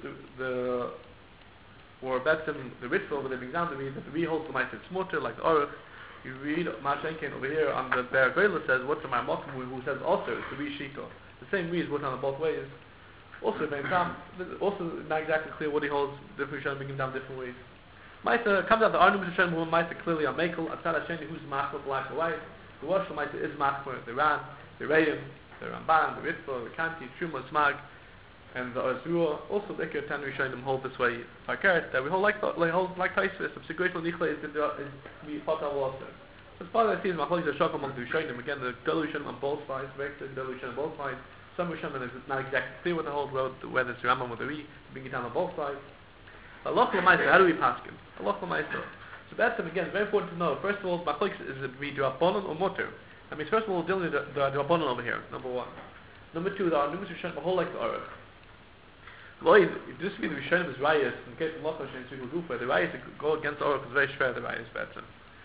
or Betzim, the Ritzel, over there being down the Ri, that the Ri holds the Maish is Motor, like the Aruch. You read Mashenkin over here on the Ber Goyla says, what's the Marmokim who says also, it's the Ri Shito. The same Ri is worked on both ways. Also, also not exactly clear what he holds, different Rishonim bring him down different ways. Maisa comes out the Arnum Rishonim who Maisa clearly on Mekel, Atzad Hasheni who's Machel black and white. The Rosh Maisa is Machmer, the Ran, the Reim, the Ramban, the Ritva, the Kanti, Truma, Smag, and the Azur. Also the Ikar Tan Rishonim hold this way. Fakert, that we hold like Taisvis, the Segretional Nichla is we fought our water. As far as I see, Machlokes are shock among the Rishonim. Again, the Gedol Rishonim on both sides, very clear Gedol Rishonim on both sides. Some Rishonim is not exactly clear what the whole road, whether it's Rambam or the Ri, bring it down on both sides. Allah L'maisa, how do we paskin? Allah L'maisa. So that's again very important to know. First of all, Machlokes is it we Drabonon or Motor. I mean, first of all, we're dealing with the Drabonon over here. Number one. Number two, there are numerous Rishonim whole like the Aruch. Lloyd, this be the Rishonim is Rayas in case of Loch Hashem Tzigul Gufa. The Rayas go against Aruch is very schwer. The Rayas better.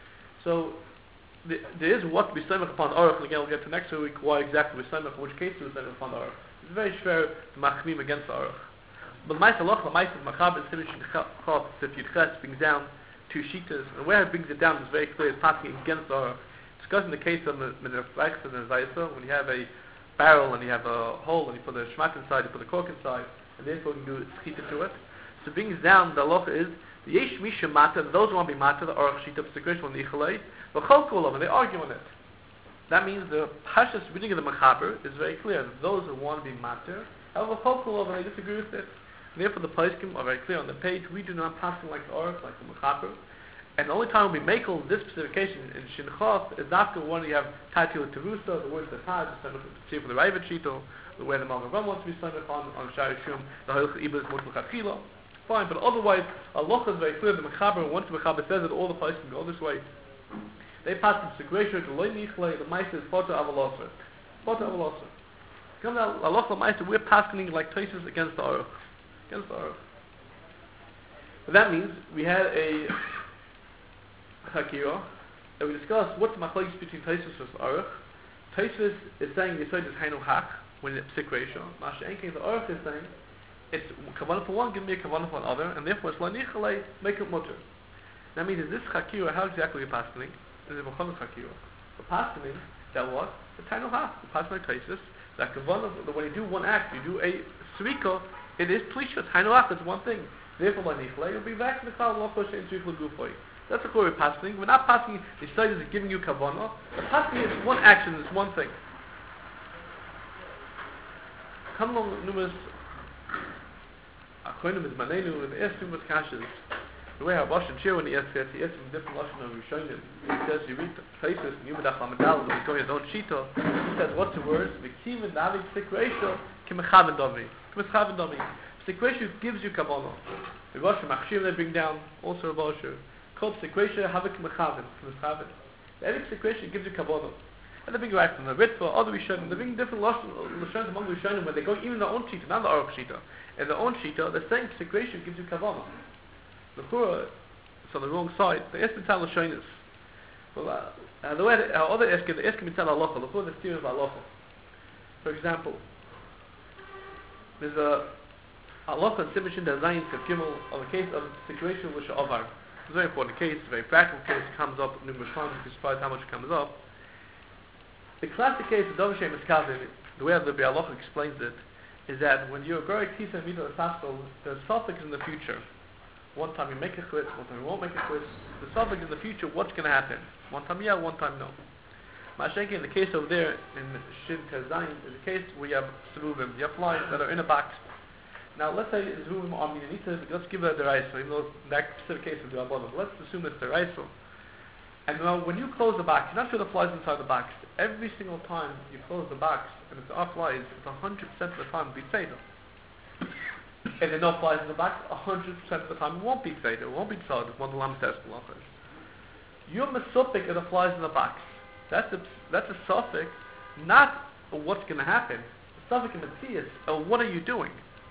So there is what we stomach upon Aruch, and again we'll get to next week why exactly we stomach, which case we stomach upon Aruch. It's very schwer to machmim against the Aruch. But Ma'aseh Loch, Ma'aseh Machab and Simish Chaf, if Yudches brings down two shitas, and where it brings it down is very clear, it's passing against the Aruch. Discussing the case of the Minarflex and the Zayasa, when you have a barrel and you have a hole and you put a shmat inside, you put a cork inside, and therefore you can do shita to it. So it brings down, the halacha is, the Yesh Misha Mata, those who want to be Mata, the Aruch Shita, the Krish, when the Ichalei, the Cholkolov, and they argue on it. That means the Pashas reading of the Machaber is very clear. Those who want to be Mata, have a Cholkolov, and they disagree with it. Therefore, the Poskim are very clear on the page. We do not pass them like the Aruch, like the Machaber. And the only time we make all this specification in Shinchov is after when you have Tatil Terusa, the words that Taj, the see for the Ravid Shito, the way the Malgavam wants to be signed on Shari Shum, the Halach Iblis Mutul Chachila. Fine, but otherwise, Allah is very clear. The Mechaber, once the Mechaber says it, all the places can go this way. They pass the Segresha to Loi Nichle, the Maisa is Fota Avalosar. Fota Avalosar. Come down, Allah the Maisa, we're passing like Toises against the Aruch. Against the Aruch. But that means we had a Chakira, that we discussed what's the Machlokes between Toises and Aruch. Toises is saying the Yisod is Hainu Hach, when it's Segresha. Masha Enke, the Aruch is saying, it's kavanah for one, give me a kavanah for another, and therefore it's lanichalei, make it mutter. That means, is this chakira, how exactly are you passing? Is it Muhammad chakira? The passing, that what? The tainu half, the passing tesis, that kavanah, when you do one act, you do a srika, it is plishas, tainu half, it's one thing. Therefore lanichalei, you'll be back to the chal, lochosh, and srikla gufoi. That's the core of passing. We're not passing, the study is giving you kavanah. The passing is one action, it's one thing. Come along, numerous Achonim is Manenu, and the Esrim was Kashas. The way Habash and Shir, when he asks from different Lashon of Rishonim, he says, you read places, in Yumadach Lamadal, when he's going his own Shito, he says, what's the words? V'kim and Navi Sikresho, Kimechaven Domi. Kimechaven Domi. Sikresho gives you Kabbalah. The Rosh Machshir they bring down, also a Rosh. Called Sikresho, Havik Kimechaven. Kimechaven. Every Sikresho gives you Kabbalah. And they bring right from the Ritva, other Rishonim, they bring different Lashons among the Rishonim when they go even their own Shita, not the Aruch Shita. In their own Shita, they're saying Segresha gives you Kavanah. The Chura, it's on the wrong side. The Eskim Tal Lashonis. Well, the way the other Eskim, the Eskim Tal Halacha, the Chura, the theory of Halacha. For example, there's a Halacha and Simishin Dazayin Kafimel of a case of Segresha which are Avar. It's a very important case, a very practical case, it comes up numerous times, you're surprised how much it comes up. The classic case of Dov Shem Eskavim, the way the Halacha explains it, is that when you're going to Tisa and Midah Asasol, there's suffix in the future. One time you make a chutz, one time you won't make a chutz. The suffix in the future, what's going to happen? One time yeah, one time no. Mashenki, in the case over there, in Shin Tezayin, is a case where you have Seruvim, you have flies that are in a box. Now let's say the Seruvim are Midanita, let's give it a Deraisa, even though that specific case is the Rabbanah. Let's assume it's Deraisa. And now when you close the box, you're not sure the flies inside the box. Every single time you close the box and it's off flies, it's 100% of the time be Seder. If there are no flies in the box, 100% of the time it won't be Seder, it won't be Tzad, it's one of the Lam says. You're mesupik of the flies in the box. That's a suffix, not what's going to happen. The suffix in the theist, what are you doing?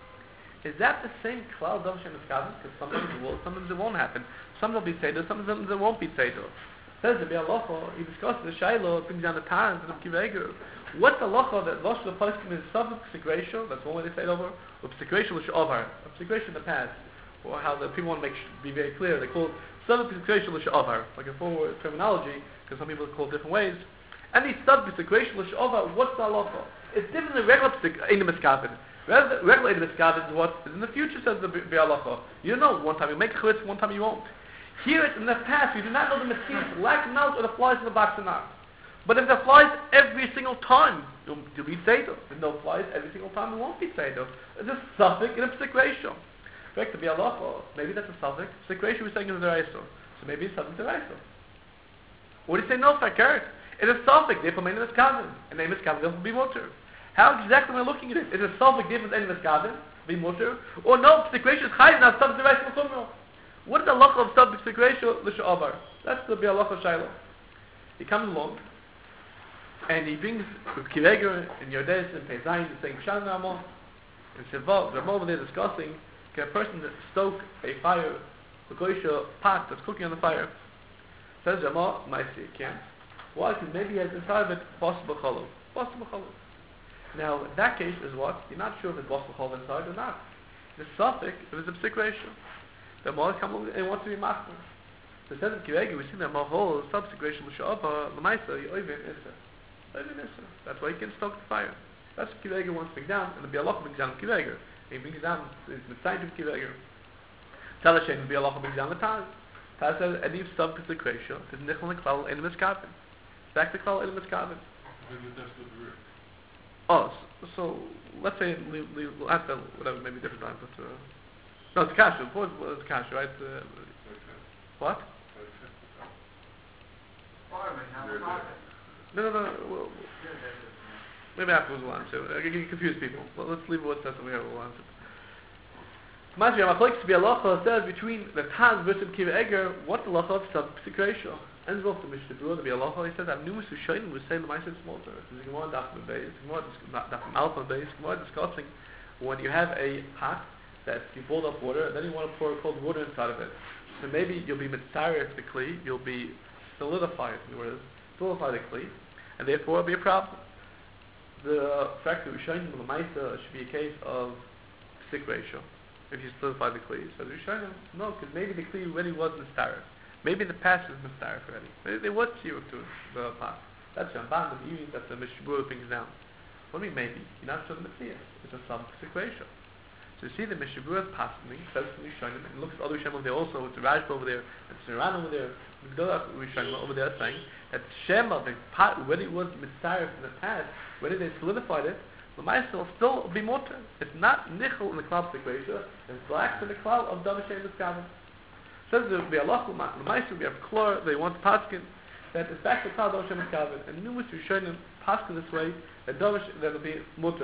Is that the same cloud of Shem Eskaven? Because sometimes it will, sometimes it won't happen. Some will be Seder, sometimes it won't be Seder. Says the Bialacha, he discusses the Shiloh, brings down the Tans and the Kiveger. What's the Lacha that Rosh the Poskim is suffix Psikration? That's one way they say it over. Or Psikration L'Shovar. Psikration in the past. Or how the people want to be very clear. They call it suffix Psikration L'Shovar. Like a forward terminology, because some people call it different ways. Any suffix Psikration L'Shovar, what's the Lacha? It's different than regular Einim Eskaven. Regular Einim Eskaven is what is in the future, says the Bialacha. You know, one time you make chalitz, one time you won't. Here it's in the past, you do not know the Messiah, lack of knowledge of the flies in the box or not. But if there are flies every single time, you'll be Seder. If no flies every single time, it won't be Seder. It's a suffix in a psik ratio. In fact, to be Allah, maybe that's a suffix. Psik ratio we're saying is the Reiso. So maybe it's something to Reiso. Or do you say no, Fakir? It's a suffix, therefore my name is Kavin. And name is Kavin, therefore be Mutter. How exactly am I looking at it? Is it a suffix, therefore name is Kavin, be Mutter? Or no, psik ratio is Chayiv, now something to Reiso. What is the halacha of suffix ratio? L'shavar. That's the halacha Shiloh. He comes along and he brings Kiveger and Yodes and Peizayin and saying Shan Ramo and Sheva. They're over there discussing can a person stoke a fire, the goyisha pot that's cooking on the fire. Says Ramo, Maisi, it can't. Why? Because maybe he has inside of it possible cholov. Possible cholov. Now, in that case is what? You're not sure if it's possible cholov inside or not. The suffix, if it's a psik ratio. The Mordechai comes along and wants to be master. So it says in Kiregi, we see that Mahol, subsequation, L'Sha'aba, L'Maisa, Yoivin, Issa. Yoivin, Issa. That's why he can stoke the fire. That's what Kiregi wants to bring down, and the Bialach brings down Kiregi. He brings down, it's the side of Kiregi. Tell Hashem, the Bialach brings down the Taz. Taz says, any subsequation, is Nichel and Klal, Enim Eskavin. Back to Klal, Enim Eskavin. Oh, so let's say, we'll have to, whatever, maybe different times, but, no, it's kasha. Of course, it's kasha, right? What? No. Well, maybe afterwards we'll answer. I can confuse people. Well, let's leave what it says over here. We'll answer. Masri Amachlek to be a lacha says between the Taz versus Kiva Eger. What's the lacha of sub-psik ratio? And it's also Mishnah Berurah to be a lacha. He says I'm numerous who showing we say the Ma'aseh Smolter. There's a Gemara Daf Beis, Gemara Daf Alpha Beis, Gemara discussing when you have a pot that you boil up water, and then you want to pour cold water inside of it. So maybe you'll be mitzareh the kli, you'll be solidify the kli, and therefore it'll be a problem. The fact that we're showing the Maisa should be a case of psik ratio, if you solidify the kli. So we're showing them, no, because maybe the kli already was mitzareh. Maybe in the past it was mitzareh already. Maybe there was tziruf to the pot. That's Ramban, that's the Mishnah Berurah brings down. What do you mean maybe? You're not sure the Messiah. It's a sub-psik ratio. So you see the Mishnah Berurah is passing, says to Rishonim, and looks at other Rishonim over there also, with the Rajba over there, and Siran over there, the Gdolah Rishonim over there saying that Shema, the pot, when it was mitzareh in the past, when they solidified it, the Ma'aseh will still be mortar. It's not nichel in the cloud ratio, it's black in the cloud of Davar Shem Eskaven. Says there will be a lachul, the Ma'aseh, we have klor, they want paskin, that it's back to the cloud of Davar Shem Eskaven, and numerous Rishonim paskin this way, that will be mortar.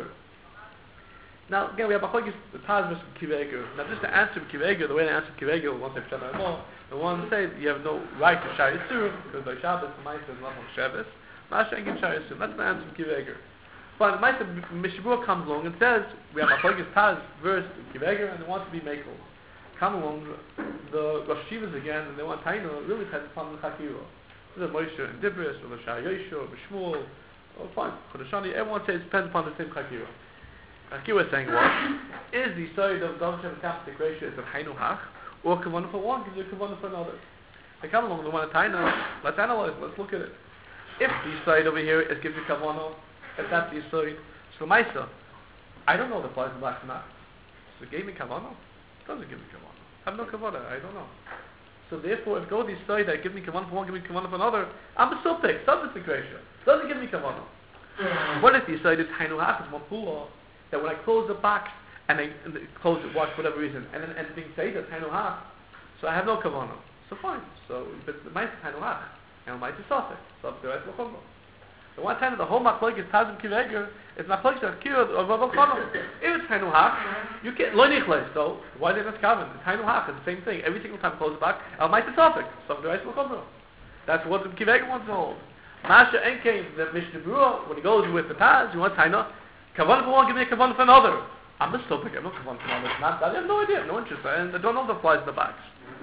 Now, again, we have Machlokes, the Taz versus Kiveger. Now, just to answer Kiveger, the way they answer Kiveger, we won't say Pshat more. The one say you have no right to Shari Yisurim, because by Shabbos, the Maisa is not on Shabbos. Masha ain't give Shari Yisurim. That's the answer of Kiveger. But the Maisa, Mishnah Berurah comes along and says, we have Machlokes Taz versus Kiveger, and they want to be Mekel. Come along, the Rosh Yeshivas again, and they want Taino, really depends upon the Chakiro. There's a Moshe and Dibris, or the Shari Yosho, or B'Shmuel, or fine, Chodeshani, everyone says it depends upon the same Chakiro. Like you were saying, what is the side of Davar Shem Eskaven ratio? Is it Hainu Hach or Kavanah for one? Gives you Kavanah for another. They come along, they want to Taina. Let's analyze. Let's look at it. If the side over here is gives you Kavanah, if that's the side, so Maisa, I don't know the flies in black or not. So it gave me Kavanah. It doesn't give me Kavanah. I have no Kavanah. I don't know. So therefore, if go the side that give me Kavanah for one, give me Kavanah for another, I'm a Supik. Substitute ratio doesn't give me Kavanah. What if the side is Hainu Hach? It's Mapula. That when I close the box and I close it, watch for whatever reason, and then anything say that's Hainu Hach, so I have no kavanah. So fine. So if it's the Ma'aseh Hainu Hach, and might be suffix. So the rest of the the one time the whole machlokes is Tazim Kiveger is machlokes Akira or Rav Elchanan. If it's Hainu Hach, you can't lo nichles. So why did it kaven? It's Hainu Hach. It's the same thing. Every single time it closes back, el might be suffix. So the rest of the that's what the Kiveger wants to hold. Masha Enke, the Mishnah Berurah, when he goes with the Taz, he wants Hainu kavan for one, give me a kavan for another. I'm just so big. I'm not kavan for another. Not that. I have no idea. No interest. And I don't know the flies in the box.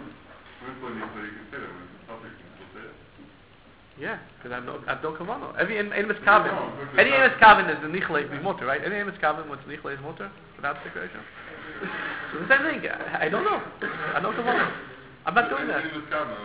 Yeah, because I don't kavano. Every emes kavin, any emes kavin is the nichle is mutter, right? Any emes kavin what's nichle is mutter without separation. So the same thing. I don't know. I don't kavano. I'm not doing that. You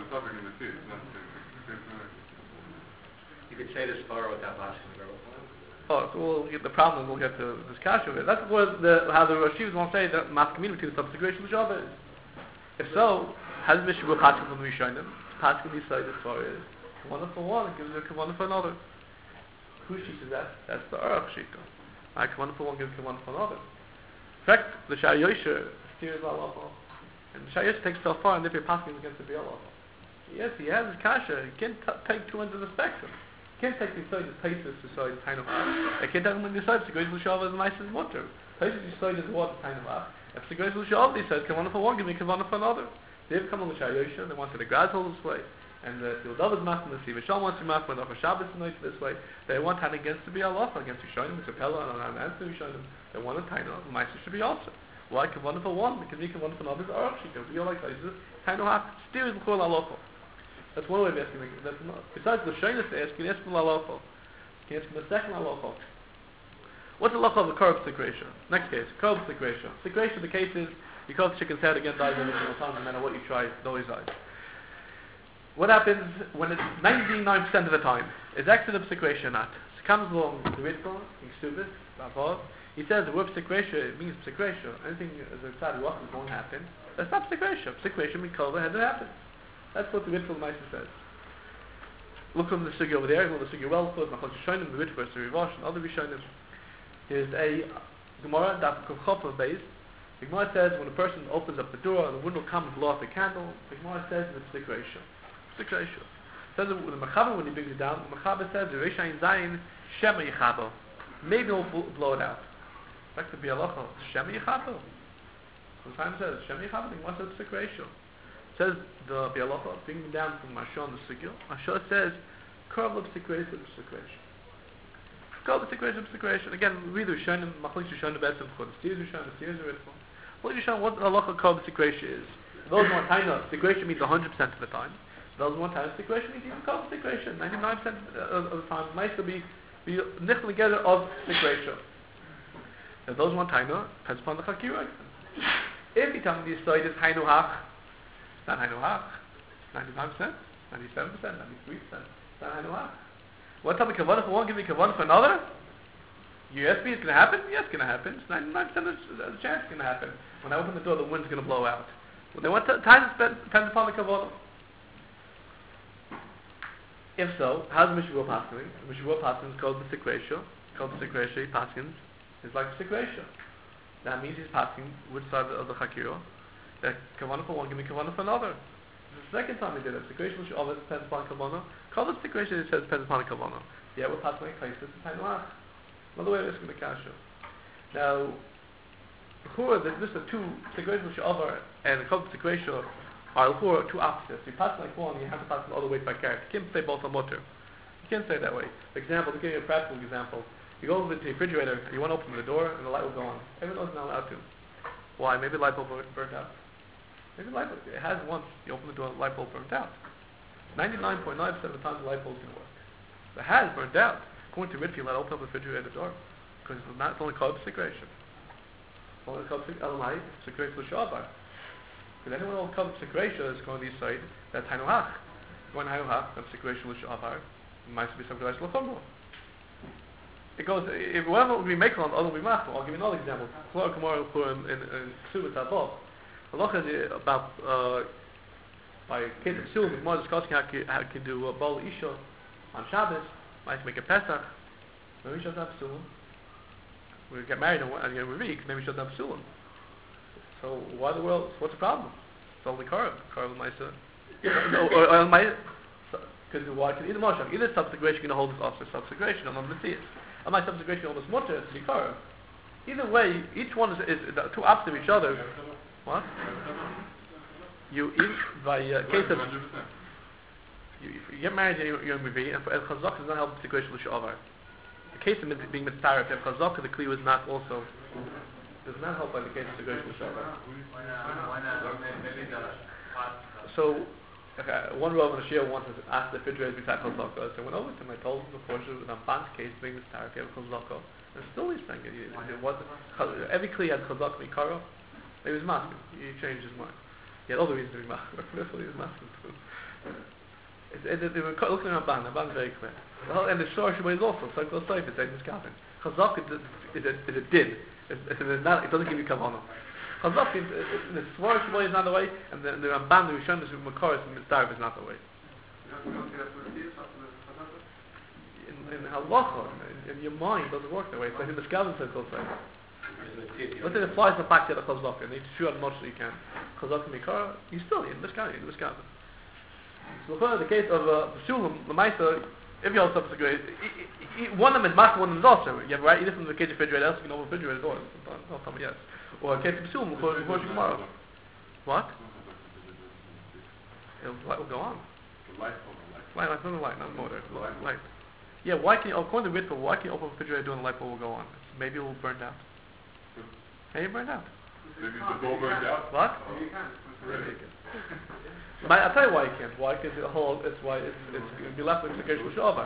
could say this far without asking the girl. Oh, so we'll get the problem. We'll get to discussion of it. That's what how the Roshivas won't say that mass community the subsequation of the job is. If so, has Mishnah Paskin from the Rishonim? Paskin decided as far as kavanah for one, and gives a kavanah for another. Who says that? That's the Aruch Shita. Kavanah for one gives kavanah for another. In fact, the Shai Yosher steers Allah, and the Shai Yosher takes so far, and if you're passing against the Biala. Yes, he has his kasha. He can't take two ends of the spectrum. He can't take the side of Taisus to side of Tainavach. He can't take them in the side. So goes to Shava is nice as water. Taisus decided what Tainavach. If the goes to Shava, he says kavanah for one, give me kavanah for another. They've come on the Shai Yosher. They wanted the grass hole this way. And the David's Machman, the Siva Shal wants to Machman, the Shabbos tonight this way. They want hand against to be Allah, against Rishonim, the Kapella, and answer Rishonim. They want a Taino, the Maisa should be also. Why? Kavanah for one, because we kavanah for another is Aruch Shita. We all like that. Taino Hach, steer is L'chol Alofo. That's one way of asking. That's not, besides the Shainas to ask, you can ask him Alofo. You can ask him the second Alofo. What's the Locha of the curb secretion? Next case, curb secretion. Secretion, the case is, you cut the chicken's head again, dies every single time, no matter what you try, it always dies. What happens when it's 99% of the time? Is accident secretion not? So comes along the Ritva, he's stupid, he says the word secretion, it means secretion. Anything as a tzad rock is going to happen. That's not secretion. Secretion means cover has it happens. That's what the Ritva Maisa says. Look from the Sugi over there, the Sugi well put, Machal Shoshonim, the Ritva, the Rivosh, and other Rishonim. There's a Gemara, that Kufchopah base. The Gemara says when a person opens up the door and the window comes and blow off the candle, the Gemara says it's secretion. Secretion. It says that the Mechaber, when he brings it down, the Mechaber says the Reishayin Zayin Shema Yechabo. Maybe he'll blow it out. Back to Bialacha, Shema Yechabo. Sometimes it says Shema Yechabo, the Gemara says secretion. It says the Bialacha, bringing it down from Mashon the Sigil. Mashon says curl of secretion. Curl of secretion. Again, we read the Rishonim, Machlik Rishonim Betzim Chod. The Steers Rishonim, the Steers Rishonim. What the halacha called secretion is. Those who want taina, secretion means 100% of the time. Those who want taina, secretion means even called secretion. 99% of the time, might still be nichel together of secretion. And those who want taina, depends upon the chakira. If you tell me the side is hainu hach, it's not hainu hach. 99%, 97%, 93%, it's not hainu hach. What type of kavanah for one, give me kavanah for another? You ask me it's going to happen? Yes, it's going to happen. It's 99% of the chance it's going to happen. When I open the door, the wind's going to blow out. Well, then what time depends upon the kavanah. If so, how's the Mishvur Paskin? The Mishvur Paskin is called the Sekresha. Called the Sekresha, Paskin is like the Sekresha. That means he's passing which side of the Chakira. That kavanah for one, give me kavanah for another. The second time he did it, Sekresha, which always depends upon kavanah. Called the Sekresha, it says depends upon kavanah. Yeah, we're passing like places in Tainwach. Another way of asking the kasha. Now, this are two Sekresha Shavar and the Kol Sekresha are two opposites. You pass like one, you have to pass the other way by character. You can't say both are mutter. You can't say it that way. For example, to give you a practical example, you go over to the refrigerator and you want to open the door and the light will go on. Everyone knows not allowed to. Why? Maybe the light bulb burnt out. Maybe the light bulb, it has once, you open the door and the light bulb burnt out. 99.9% of the time the light bulb is going to work. It has burnt out. According to Ritva, you let open up the refrigerator door. Because it's only called secretion. It's only called secretion l'shavar. Because anyone who comes secretion is going to decide that's hainu hach. Going hainu hach, that's secretion l'shavar. It might be something like l'chomro. It goes, if whatever would be makel on the other will be machel. I'll give you another example. Klor Gemara in Ksubas Avot. The locha is about by Kate of Sul, the Gemara discussing how you can do Bal Isha on Shabbos. Might make a Pesach. Maybe she doesn't have Sulam. We get married in a week. Maybe she doesn't have Sulam. So why the world? What's the problem? It's only Karab. Karab Maisa. Because why? Because either Moshe, either subsegration going to hold this also subsegration on the Messias. Am I subsegration on this mutter? It's Mikara. Either way, each one is two opposite of each other. What? You each by case of you get married, you're Mivi, and Chazak does not help the situation with Shavar. The case of being mitzvah, if you have Chazak, the Kli was not also does not help by the case of the situation with Shavar. Why not? Maybe the So. Okay, one Rav in the Shia once asked the refrigerator beside Chazaka, so I went over to him, I told him the portion of the Ramban's case being the Tarek, you have Chazaka, and still he's saying it wasn't, every Kli had Chazaka Mikara, he was masking, he changed his mind. He had other reasons to be masking, but this one he was masking too. They were looking at Ramban is very clear. And the Shor Shabbat is also, so close life, it's like Miskavin. Chazaka is a din, it doesn't give you Kavanah. Chazak in the Svarish way is not the way, and the Ramban, the Rishon, the Makar, and the Mitzvah is not the way. In halacha, in your mind, it doesn't work that way. It's like in the Skavin circle say. Let's say the flies in the back of the Chazak, and you shoot as much as you can. Chazak and Mikar, you still in the Skavin, So the case of the Shulam, the Maisa, if you hold subsequent, one of them is master, one of them is also. You have right either from the case of refrigerator, else you can open the refrigerator doors. Don't tell me yes. Or a case of Psum before tomorrow. What? The light will go on. Light, not the light, not the motor. Light. Yeah, why can you, according to Ritva, why can you open the refrigerator door and the light bulb will go on? Maybe it will burn out. Maybe it burned out. Maybe the bulb burned out. What? Maybe it can. I'll tell you why you can't. Why? Because it's going to be left with the Gersh L'Shavar.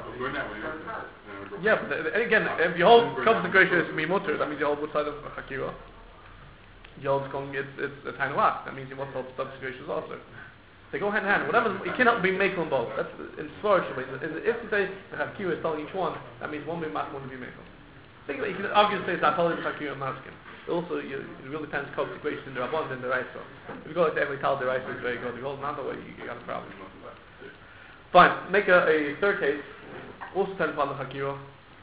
Yeah, but again, if you hold consecration is me mutter, that means you hold both sides of Hakira. You hold it's a tiny lot. That means you must hold subsecration also. They go hand in hand. Whatever you cannot be making both. That's in Svarsh. If you say the Hakira is telling each one, that means one be mat, one be making. Think about it. You can argue say that telling the Hakira and Maskin. Also, it really depends consecration in the Rabban and the Raisa. If you go like every tal the Raisa is very good. If you hold another way, you got a problem. Fine. Make a third case. Also depends upon the Hakira.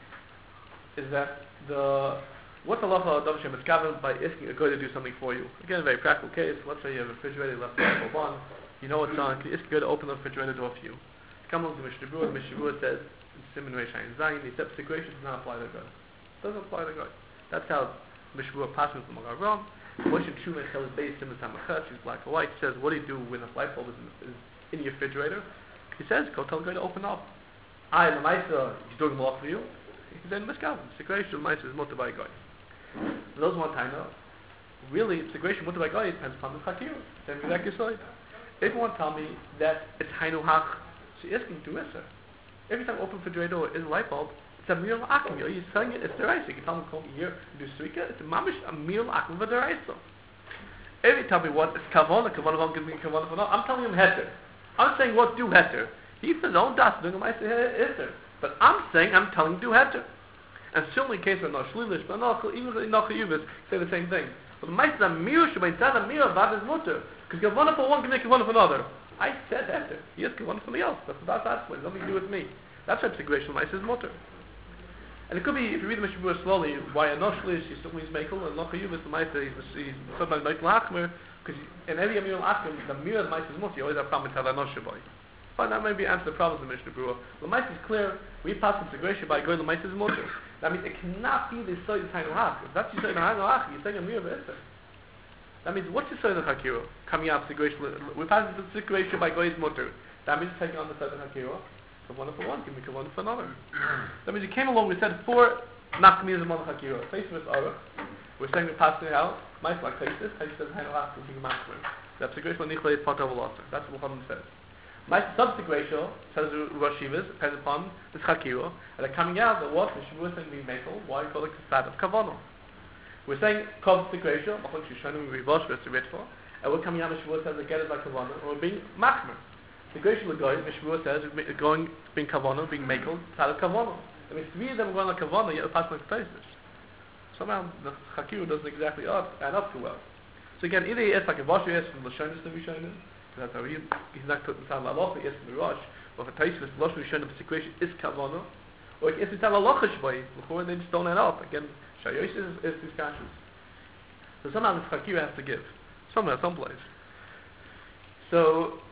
Is that what's the halacha of Dav Shem Mitzkaven by asking a guy to do something for you? Again, a very practical case. Let's say you have a refrigerator left on, you know what's on. Can you ask a guy to open the refrigerator door for you? Come along to Mishnah Berurah. The Mishnah Berurah says in Siman Reish Ayin Zayin, the subsecration does not apply to the guy. Doesn't apply to the guy. That's how Mishnah Berurah passes from Magar Ram. Moshe Tshuva tells his base Siman Samachat. She's black or white. She says, what do you do when the light bulb is in your refrigerator? He says, go tell the guy to open up. The Maisa, he's doing the law for you. He said, Miskavim. Segregation of Maisa is mutter by guy. Those one time now, really, segregation mutter by guy depends upon the Chakir. Same exact side. If you want to tell me that it's Hainu Hach, so you're asking to Issa. Every time you open the refrigerator door is a light bulb, it's a Mir Akim. You're telling it, it's the rice. You can tell me come here and do Suika, it's a Mamish, a Mir Akim for the rice. Every time you want, it's Kavana won't give me Kavana for no. I'm telling him Heter. I'm saying what do Heter. He says, don't das, doing a Maisa Heter. But I'm telling him do Heter. And certainly in case of no Shlilish, but even no Chayuvis, say the same thing. But the Maisa Mir should be said a Mir of that is mutter. Because Kavana for one can make Kavana for another. I said Heter. He has Kavana for somebody else. That's what nothing to do with me. That's what segregation of Maisa is mutter. And it could be, if you read the Mishnah Berurah slowly, why a Noshlish, he still means Mekel, and Nochayuvis, the Maisa, he's sometimes Mekel Achmer, because in every Amir Achmer, the Mir of Maisa is mutter, you always have a problem with Havanosh. Fine, that maybe answer the problems of the Mishnah Berurah. The Maisa is clear, we pass the segregation by going, the Maisa is mutter. That means it cannot be the Soy of Hainu Hach. If that's your Soy of Hainu Hach, you're saying a Mir of Esser. That means, what's your Soy of Hakira? Coming out of segregation, we pass the segregation by going mutter. That means taking on the Soy of Hakira. One for one, give me one for another. That means you came along, we said 4 Nafkaminas of Malach Hakira. Face with Aruch. We're saying we're passing it out. Mice like Taisis. Taisis says Hainu Hach will be Machmer. That's the Greshel Nichle is part of a lot. That's what Muhammad says. Mice subsequential says Rosh Yivas, depends upon this Hakira. And they're coming out that what the Shavuot saying being Mekel, why call it Kasad of Kavano. We're saying subsequential, Machon Shishanu, we Rivosh, Rest Ritva. And we're coming out, the Shavuot says they get it like Kavano, or being Machmer. The Gershel L'Goy, Mishmur says, being Kavana, being Mekel, Tzad of Kavana. I mean, 3 of them are going like Kavana, yet the passing like Taisis. Somehow, the Chakiru doesn't exactly add up too well. So again, either he is like a Vosh, he is from Lashonis to Rishonim, that's how he's not put inside Laloch, he is from the Rosh, or for Taisis, the Losh Rishonim, the situation is Kavana, or he is inside Laloch Shboi, before they just don't add up. Again, Shayosh is these conscious. So somehow this Chakiru has to give. Somewhere, someplace. So,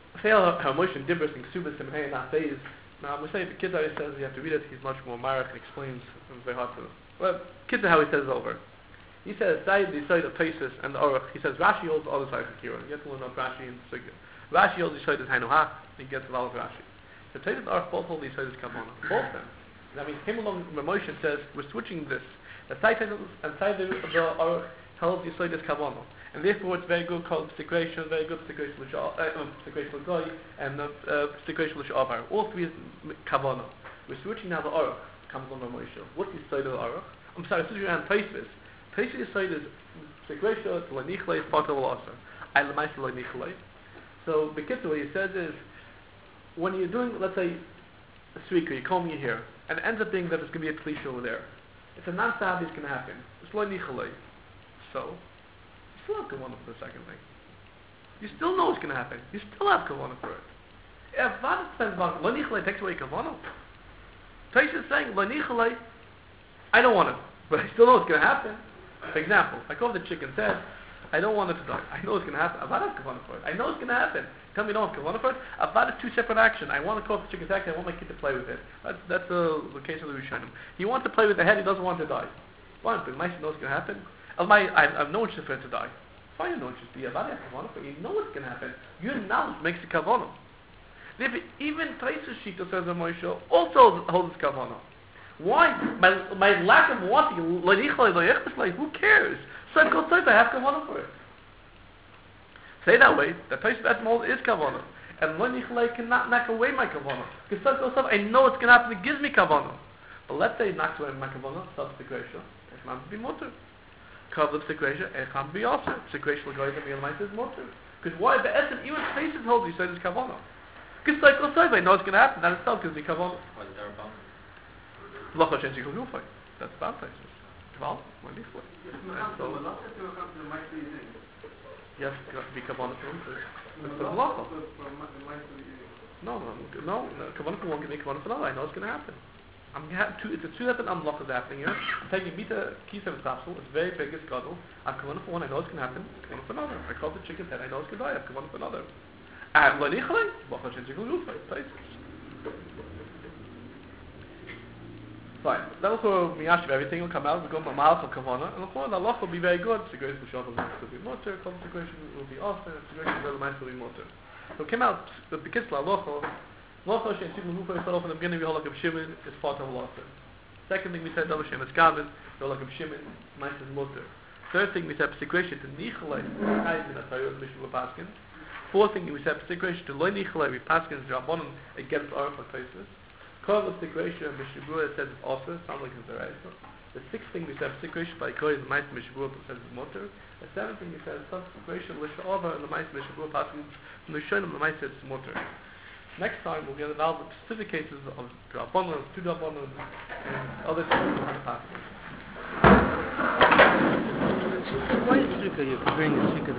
Fail how motion differs in Ksubas and Hey not phase. Now we say the Kitzur says you have to read it. He's much more marek and explains. It's very hard to. Well, Kitzur how he says it over. He says side the side of Taisus and the Aruch. He says Rashi holds the other side of Kira. You have to learn up Rashi and Sugya. Rashi holds the side of Hanuhach. He gets a lot of Rashi. The Taisus and the Aruch both hold these sides of Kavanah. Both of them. That means came along. Ramoshan says we're switching this. The side and side the Aruch tells the side is Kavanah. And therefore it's very good called Stikration, very good Stikration L'Goy, and Stikration L'Shavar. All three is Kavanah. We're switching now the Aruch, comes on Moshe. What's the side of the Aruch? I'm sorry, switching around Taisvis. Taisvis' side is Stikration L'Nichlei, part of L'Asar. I L'Maisa L'Nichlei. So, Bekitzer, what he says is, when you're doing, let's say, a Srika, you're combing your hair, and it ends up being that there's going to be a Tlisha over there. It's a non-sahabi it's going to happen. It's L'Nichlei. So, you still have kavanah for the second thing. You still know what's going to happen. You still have kavanah for it. If Vad says lo nichalei takes away kavanah, Taish is saying lo nichalei, I don't want it, but I still know what's going to happen. For example, I call the chicken's head. I don't want it to die. I know what's going to happen. Avad has kavanah for it. I know what's going to happen. Tell me you don't have kavanah for it. Avad is two separate actions. I want to call the chicken's head. I want my kid to play with it. That's the case of the Rishonim. He wants to play with the head. He doesn't want to die. Fine, but Ma'aseh knows what's going to happen. I've no interest for it to die. Fine, no interest. You have kavanah, but you know what's going to happen. Your knowledge makes the kavanah. Therefore, even Taisus Shita says on Moshe also holds kavanah. Why? My lack of wanting, who cares? So I have kavanah for it. Say that way, the Taisus Etmol is kavanah. And lo nichalei cannot knock away my kavanah. Because I know what's going to happen, it gives me kavanah. But let's say it knocks away my kavanah, subsequation. It can't be mutter. Cover sequation, it can't be also. Sequation will go into the Elamite is mutter. Because why? The essence, even Taisus holds you say it's kavanah. Because I know it's going to happen, that itself gives me kavanah. What is there about? Locha Shenzi Chulufay. That's bad Taisus. Well, when you flip. Yes, be kavanah for him. It's for Locha. No. Kavanah for one can be kavanah for another. I know it's going to happen. It's a two different unlockers happening here. I'm taking Bita Kisem Tapsul, it's very big, it's Gadol. I'm kavanah for one, I know it's going to happen. Kavanah for another. I call the chicken's head, I know it's going to die. I'm kavanah for another. And lo nichalei, Locha Shenzi Chulufay. Fine. Then also Miyashiv, everything will come out. We go to Malach Kavanah, and the Allah will be very good. Segregation will be mutter. Consecration will be awesome. Segregation will be mutter. So it came out the Bekitzer Allah. Locha Shen Sibul Mufa we started off in the beginning. We hold like a Shimon is part of Locha. Second thing we said Double Shem is Gavin. We hold like a Shimon. Nice is mutter. Third thing we said segregation to Nichalei. High in the Torah Mishnah Paskin. Fourth thing we said segregation to Lo Nichalei. We Paskin Rabbanon against our Taisus. Korban Sikration of Mishabura says it's also, sounds like it's the right. The sixth thing we said, Sikration by Kohen, the Ma'aseh Mishabura says it's motor. The seventh thing we said, Sikration of Lisha'ava and the Ma'aseh Mishabura passing from the Shonim, the Ma'aseh it's motor. Next time we'll get involved with specific cases of Drabonon, two Drabonon, and other things on the path. Why is Sukkah you're comparing the Sukkah